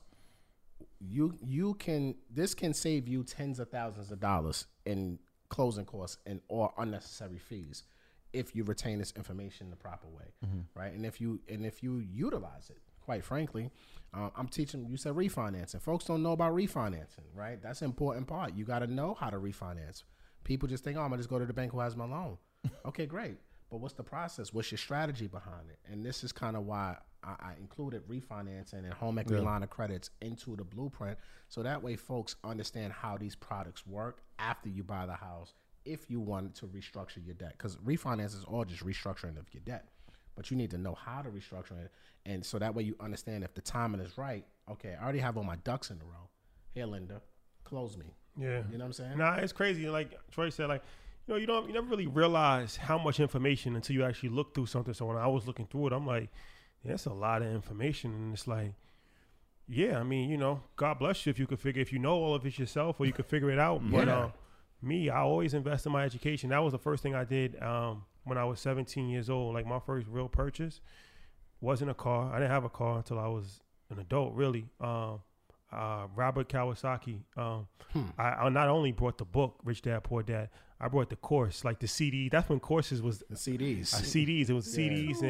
This can save you tens of thousands of dollars in closing costs and or unnecessary fees if you retain this information the proper way, right? And if you utilize it, quite frankly, I'm teaching. You said refinancing. Folks don't know about refinancing, right? That's an important part. You got to know how to refinance. People just think, oh, I'm gonna just go to the bank who has my loan. Okay, great. But what's the process? What's your strategy behind it? And this is kind of why I included refinancing and home equity line of credits into the blueprint. So that way folks understand how these products work after you buy the house, if you want to restructure your debt. Because refinance is all just restructuring of your debt. But you need to know how to restructure it. And so that way you understand if the timing is right. Okay, I already have all my ducks in a row. Here, Linda, close me. Yeah. You know what I'm saying? Nah, it's crazy. Like Troy said, like, you never really realize how much information until you actually look through something. So when I was looking through it, I'm like, yeah, that's a lot of information. And it's like, yeah, I mean, God bless you if you know all of it yourself or you could figure it out. But me, I always invest in my education. That was the first thing I did when I was 17 years old. Like, my first real purchase wasn't a car. I didn't have a car until I was an adult, really. Robert Kiyosaki. I not only brought the book, Rich Dad, Poor Dad, I brought the course, like the CD. That's when courses was the CDs. CDs. It was CDs,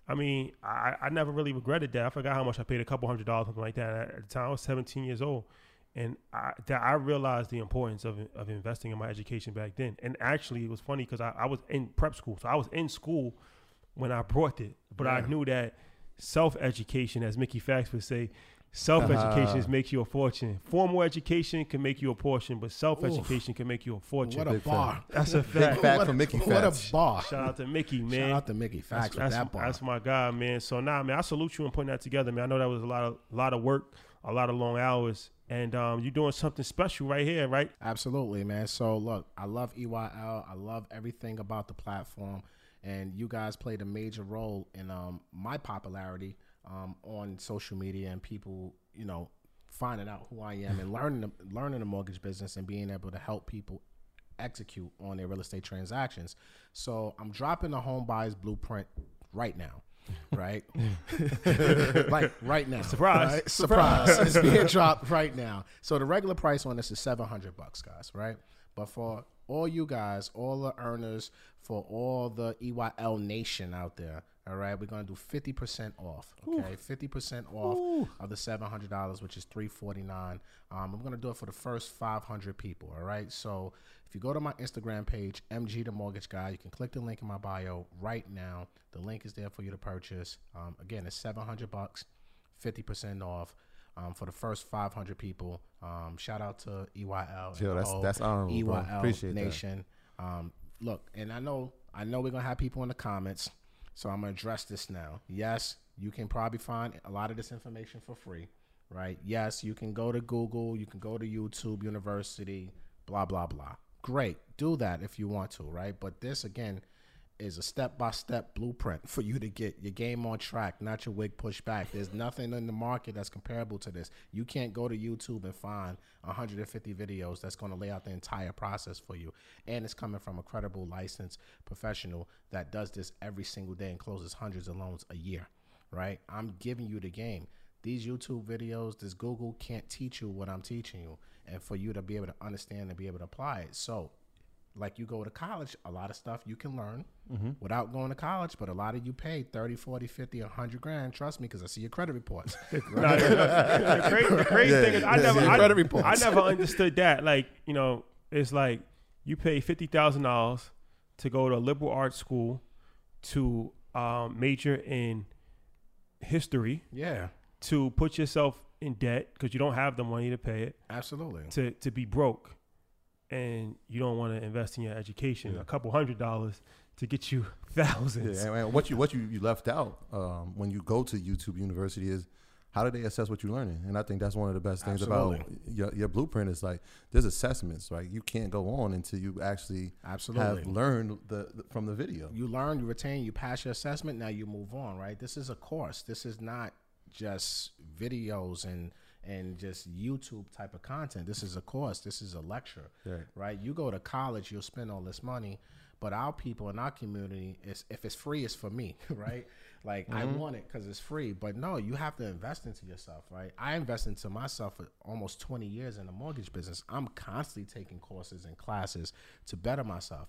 I mean, I never really regretted that. I forgot how much I paid, a couple $100, something like that. At the time, I was 17 years old. And I realized the importance of investing in my education back then. And actually, it was funny because I was in prep school. So I was in school when I brought it. But I knew that self-education, as Mickey Fax would say, self-education makes you a fortune. Formal education can make you a portion, but self-education can make you a fortune. What a bar. That's a fact. Big fact from Mickey Fax. What a bar. Shout out to Mickey, man. Shout out to Mickey Fax with that bar. That's my guy, man. So, man, I salute you on putting that together, man. I know that was a lot of work, a lot of long hours. And you're doing something special right here, right? Absolutely, man. So, look, I love EYL. I love everything about the platform. And you guys played a major role in my popularity on social media and people, finding out who I am and learning the mortgage business and being able to help people execute on their real estate transactions. So I'm dropping the home buyers blueprint right now. Right? Like right now. Surprise. Right? Surprise. It's being dropped right now. So the regular price on this is $700, guys, right? But for all you guys, all the earners, for all the EYL Nation out there, all right, we're going to do 50% off, okay? 50% off of the $700, which is $349. I'm going to do it for the first 500 people, all right? So if you go to my Instagram page, MG the Mortgage Guy, you can click the link in my bio right now. The link is there for you to purchase. Again, it's $700, 50% off. For the first 500 people. Shout out to EYL. Yo, that's honorable, EYL bro. Appreciate Nation. Look, and I know we're gonna have people in the comments, so I'm gonna address this now. Yes, you can probably find a lot of this information for free, right? Yes, you can go to Google, you can go to YouTube University, blah blah blah. Great, do that if you want to, right? But this again is a step-by-step blueprint for you to get your game on track, not your wig pushed back. There's nothing in the market that's comparable to this. You can't go to YouTube and find 150 videos that's going to lay out the entire process for you. And it's coming from a credible, licensed professional that does this every single day and closes hundreds of loans a year, right? I'm giving you the game. These YouTube videos, this Google can't teach you what I'm teaching you, and for you to be able to understand and be able to apply it. So, like you go to college, a lot of stuff you can learn without going to college, but a lot of you pay 30, 40, 50, 100 grand. Trust me, because I see your credit reports. The crazy thing is I never understood that. Like, it's like you pay $50,000 to go to a liberal arts school to major in history. Yeah. To put yourself in debt because you don't have the money to pay it. Absolutely. To be broke. And you don't want to invest in your education, a couple $100 to get you thousands. Yeah, and what you left out when you go to YouTube University is how do they assess what you're learning? And I think that's one of the best things about your blueprint is like there's assessments, right? You can't go on until you actually have learned from the video. You learn, you retain, you pass your assessment, now you move on, right? This is a course. This is not just videos and just YouTube type of content. This is a course. This is a lecture, right? You go to college, you'll spend all this money, but our people in our community, if it's free, it's for me, right? Like I want it because it's free, but no, you have to invest into yourself, right? I invest into myself for almost 20 years in the mortgage business. I'm constantly taking courses and classes to better myself.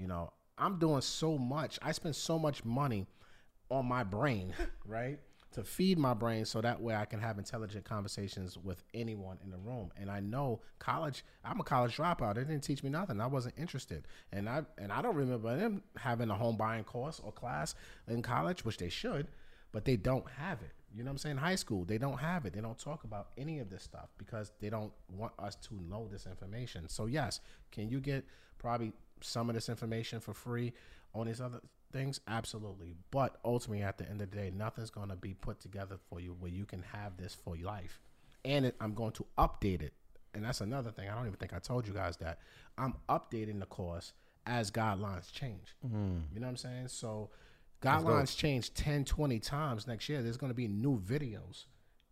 I'm doing so much. I spend so much money on my brain, right? To feed my brain so that way I can have intelligent conversations with anyone in the room. And I know college, I'm a college dropout. It didn't teach me nothing. I wasn't interested. And I don't remember them having a home buying course or class in college, which they should, but they don't have it. You know what I'm saying? High school, they don't have it. They don't talk about any of this stuff because they don't want us to know this information. So yes, can you get probably some of this information for free on these other things? Absolutely. But ultimately, at the end of the day, nothing's going to be put together for you where you can have this for your life. And I'm going to update it. And that's another thing. I don't even think I told you guys that. I'm updating the course as guidelines change. You know what I'm saying? So guidelines change 10, 20 times next year. There's going to be new videos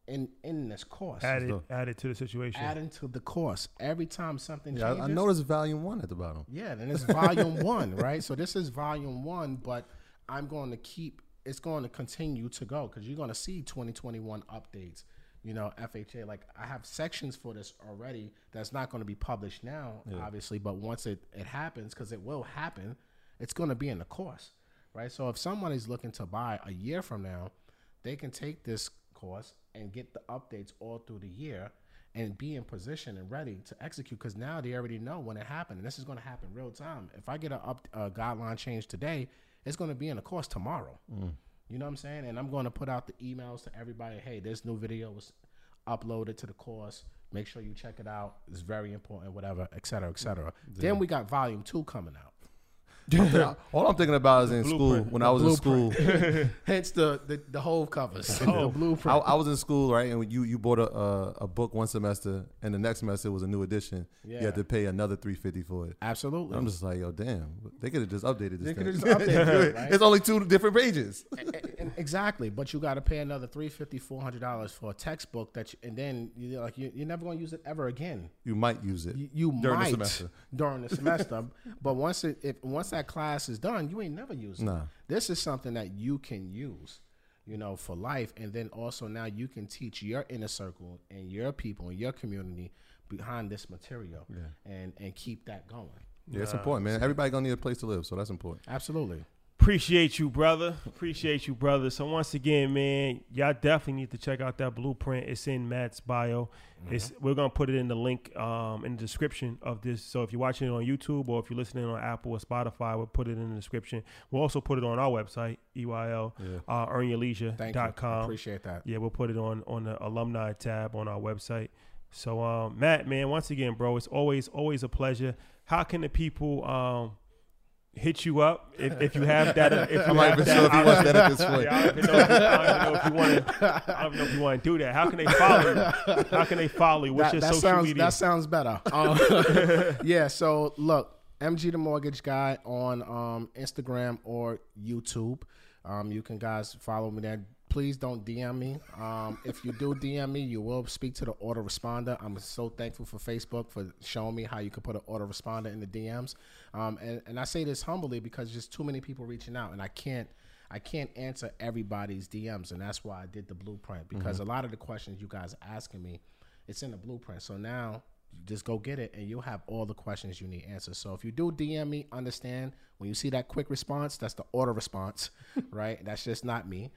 in this course. Added to the situation. Adding to the course. Every time something changes. I noticed volume 1 at the bottom. Yeah, then it's volume 1, right? So this is volume 1, but it's going to continue to go because you're going to see 2021 updates. FHA, like I have sections for this already that's not going to be published now, obviously, but once it happens, because it will happen, it's going to be in the course. right? So if somebody's looking to buy a year from now, they can take this course and get the updates all through the year and be in position and ready to execute, because now they already know when it happened, and this is going to happen real time. If I get a guideline change today, it's going to be in the course tomorrow. You know what I'm saying? And I'm going to put out the emails to everybody. Hey, this new video was uploaded to the course. Make sure you check it out. It's very important, whatever, et cetera, et cetera. Then we got volume 2 coming out. All I'm thinking about is in school. When I was in school, Hence the whole covers. The blueprint. I was in school, right? And you bought a book one semester, and the next semester was a new edition. You had to pay another $350 for it. Absolutely. I'm just like, yo, damn. They could have just updated this. They thing. could have just updated it, right? It's only 2 different pages. Exactly, but you got to pay another $350, $400 for a textbook and then you're never going to use it ever again. You might use it. You during might the semester. during the semester, but once that class is done, you ain't never used it. Nah. This is something that you can use, for life, and then also now you can teach your inner circle and your people and your community behind this material, and keep that going. Yeah, it's important, man. Everybody gonna need a place to live, so that's important. Absolutely. Appreciate you, brother. So once again, man, y'all definitely need to check out that blueprint. It's in Matt's bio. We're gonna put it in the link in the description of this. So if you're watching it on YouTube or if you're listening on Apple or Spotify, we'll put it in the description. We'll also put it on our website, EYL.earnyourleisure.com. Appreciate that. Yeah, we'll put it on the alumni tab on our website. So Matt, man, once again, bro, it's always a pleasure. How can the people hit you up if you have that? I'm not even sure if you want that at this point. I don't even know if you want to do that. How can they follow you? What's your social media? That sounds better. Yeah. So look, MG the Mortgage Guy on Instagram or YouTube. You can guys follow me there. Please don't DM me. If you do DM me, you will speak to the autoresponder. I'm so thankful for Facebook for showing me how you can put an autoresponder in the DMs. And I say this humbly because there's too many people reaching out, and I can't answer everybody's DMs, and that's why I did the blueprint, because a lot of the questions you guys are asking me, it's in the blueprint. So now you just go get it, and you'll have all the questions you need answered. So if you do DM me, understand when you see that quick response, that's the auto response, right? That's just not me.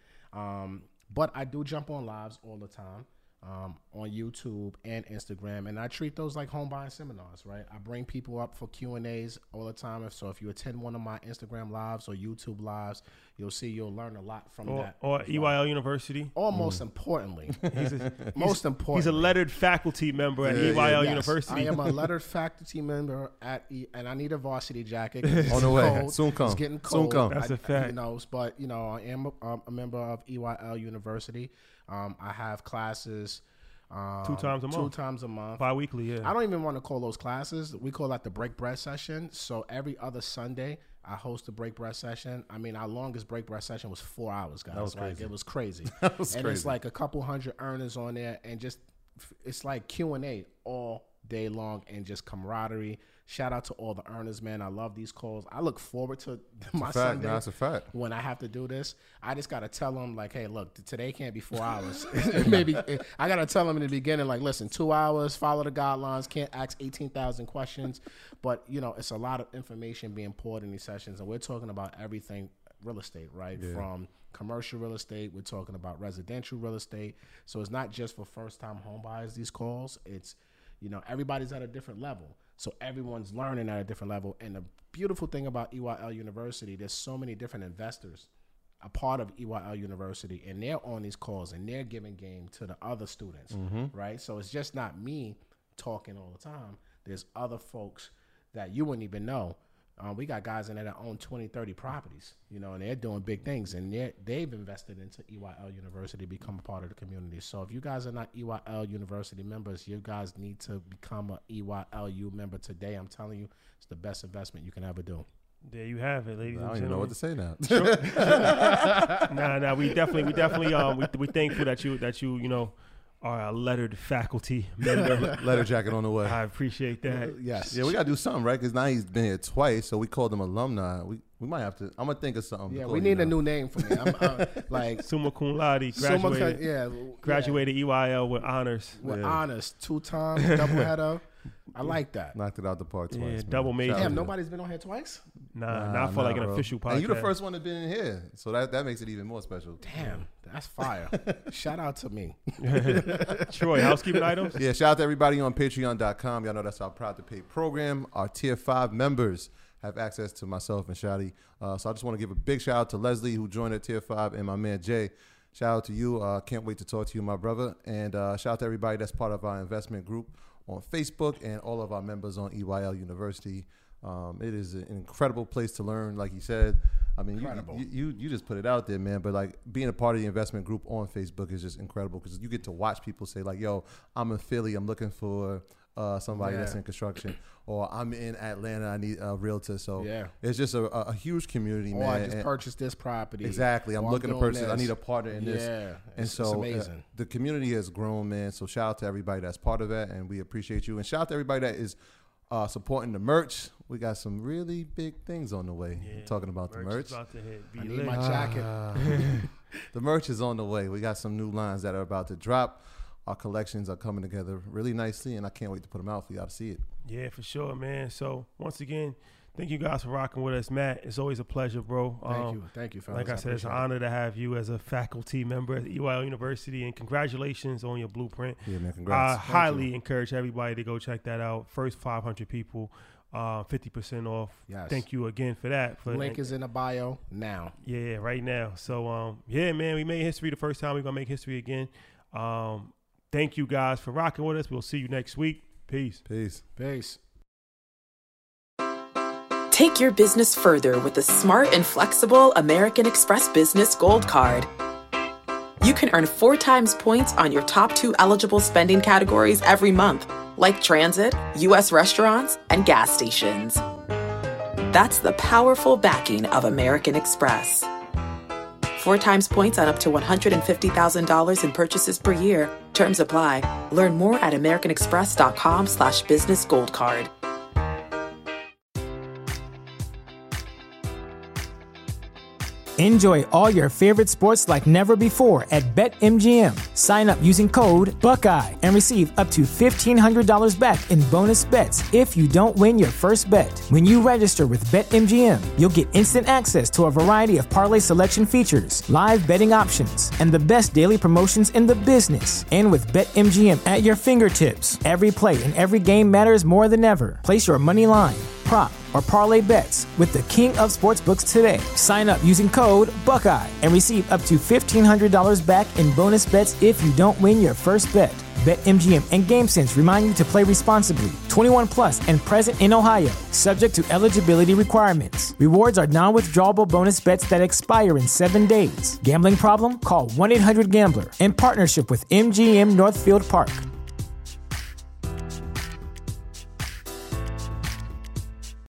But I do jump on lives all the time on YouTube and Instagram, and I treat those like home buying seminars, right? I bring people up for Q&As all the time. So if you attend one of my Instagram lives or YouTube lives, you'll learn a lot from that. Or EYL University. Or most importantly, he's a lettered faculty member at EYL University. I am a lettered faculty member and I need a varsity jacket. On the way. Cold. Soon come. It's getting cold. Soon come. That's a fact. But I am a member of EYL University. I have classes 2 times a month. 2 times a month. Bi-weekly, yeah. I don't even want to call those classes. We call that the break bread session. So every other Sunday, I host a break bread session. I mean, our longest break bread session was 4 hours, guys. That was crazy. It was crazy. It's like a couple hundred earners on there, and just it's like Q&A all day long, and just camaraderie. Shout out to all the earners, man. I love these calls. I look forward to my Sunday. That's a fact. When I have to do this, I just got to tell them, like, hey, look, today can't be 4 hours. Maybe I got to tell them in the beginning, like, listen, 2 hours, follow the guidelines, can't ask 18,000 questions. But, it's a lot of information being poured in these sessions. And we're talking about everything real estate, right? Yeah. From commercial real estate, we're talking about residential real estate. So it's not just for first-time home buyers, these calls. It's, everybody's at a different level. So everyone's learning at a different level. And the beautiful thing about EYL University, there's so many different investors a part of EYL University, and they're on these calls and they're giving game to the other students, right? So it's just not me talking all the time. There's other folks that you wouldn't even know. We got guys in there that own 20, 30 properties, and they're doing big things, and they've invested into EYL University to become a part of the community. So if you guys are not EYL University members, you guys need to become a EYLU member today. I'm telling you, it's the best investment you can ever do. There you have it, ladies and I don't gentlemen. even know what to say now. Nah, we definitely we thankful that you are a lettered faculty member. Letter jacket on the way. I appreciate that. Yes. Yeah, we gotta do something, right? Because now he's been here twice, so we called him alumni. We might have to. I'm gonna think of something. Yeah, we need a new name for me. I'm like summa cum laude, graduated. Graduated EYL with honors. With honors, 2 times, doubleheader. I like that. Knocked it out the park twice. Yeah, man. double major. Shout out Damn, to you. nobody's been on here twice? Not for like an bro. official podcast. And you the first one to be in here, so that makes it even more special. Damn, that's fire. Shout out to me. Troy, housekeeping items? Yeah, shout out to everybody on Patreon.com. Y'all know that's our Proud to Pay program. Our Tier 5 members have access to myself and Shouty. So I just want to give a big shout out to Leslie, who joined at Tier 5, and my man Jay. Shout out to you. Can't wait to talk to you, my brother. And shout out to everybody that's part of our investment group on Facebook and all of our members on EYL University. It is an incredible place to learn, like you said. I mean, you just put it out there, man. But like being a part of the investment group on Facebook is just incredible because you get to watch people say like, "Yo, I'm in Philly. I'm looking for somebody that's in construction," or "I'm in Atlanta. I need a realtor." So it's just a huge community, man. I just purchased this property. Exactly. I'm looking to purchase. I need a partner in this. Yeah, and it's so amazing. The community has grown, man. So shout out to everybody that's part of that, and we appreciate you. And shout out to everybody that is supporting the merch. We got some really big things on the way. Talking about the merch. About to hit. I need my jacket. The merch is on the way. We got some new lines that are about to drop. Our collections are coming together really nicely, and I can't wait to put them out for y'all to see it. Yeah, for sure, man. So once again, thank you guys for rocking with us, Matt. It's always a pleasure, bro. Thank you, fellas. Like I said, it's an honor to have you as a faculty member at EYL University, and congratulations on your blueprint. Yeah, man, congrats. I highly encourage everybody to go check that out. First 500 people, 50% off. Yes. Thank you again for that. Link is in the bio now. Yeah, right now. So, yeah, man, we made history the first time. We're going to make history again. Thank you guys for rocking with us. We'll see you next week. Peace. Peace. Take your business further with the smart and flexible American Express Business Gold Card. You can earn 4 times points on your top 2 eligible spending categories every month, like transit, U.S. restaurants, and gas stations. That's the powerful backing of American Express. 4 times points on up to $150,000 in purchases per year. Terms apply. Learn more at americanexpress.com/business gold card. Enjoy all your favorite sports like never before at BetMGM. Sign up using code Buckeye and receive up to $1,500 back in bonus bets if you don't win your first bet. When you register with BetMGM, you'll get instant access to a variety of parlay selection features, live betting options, and the best daily promotions in the business. And with BetMGM at your fingertips, every play and every game matters more than ever. Place your money line, prop, or parlay bets with the king of sportsbooks today. Sign up using code Buckeye and receive up to $1,500 back in bonus bets if you don't win your first bet. BetMGM and GameSense remind you to play responsibly. 21 plus and present in Ohio, subject to eligibility requirements. Rewards are non-withdrawable bonus bets that expire in 7 days. Gambling problem? Call 1-800-GAMBLER in partnership with MGM Northfield Park.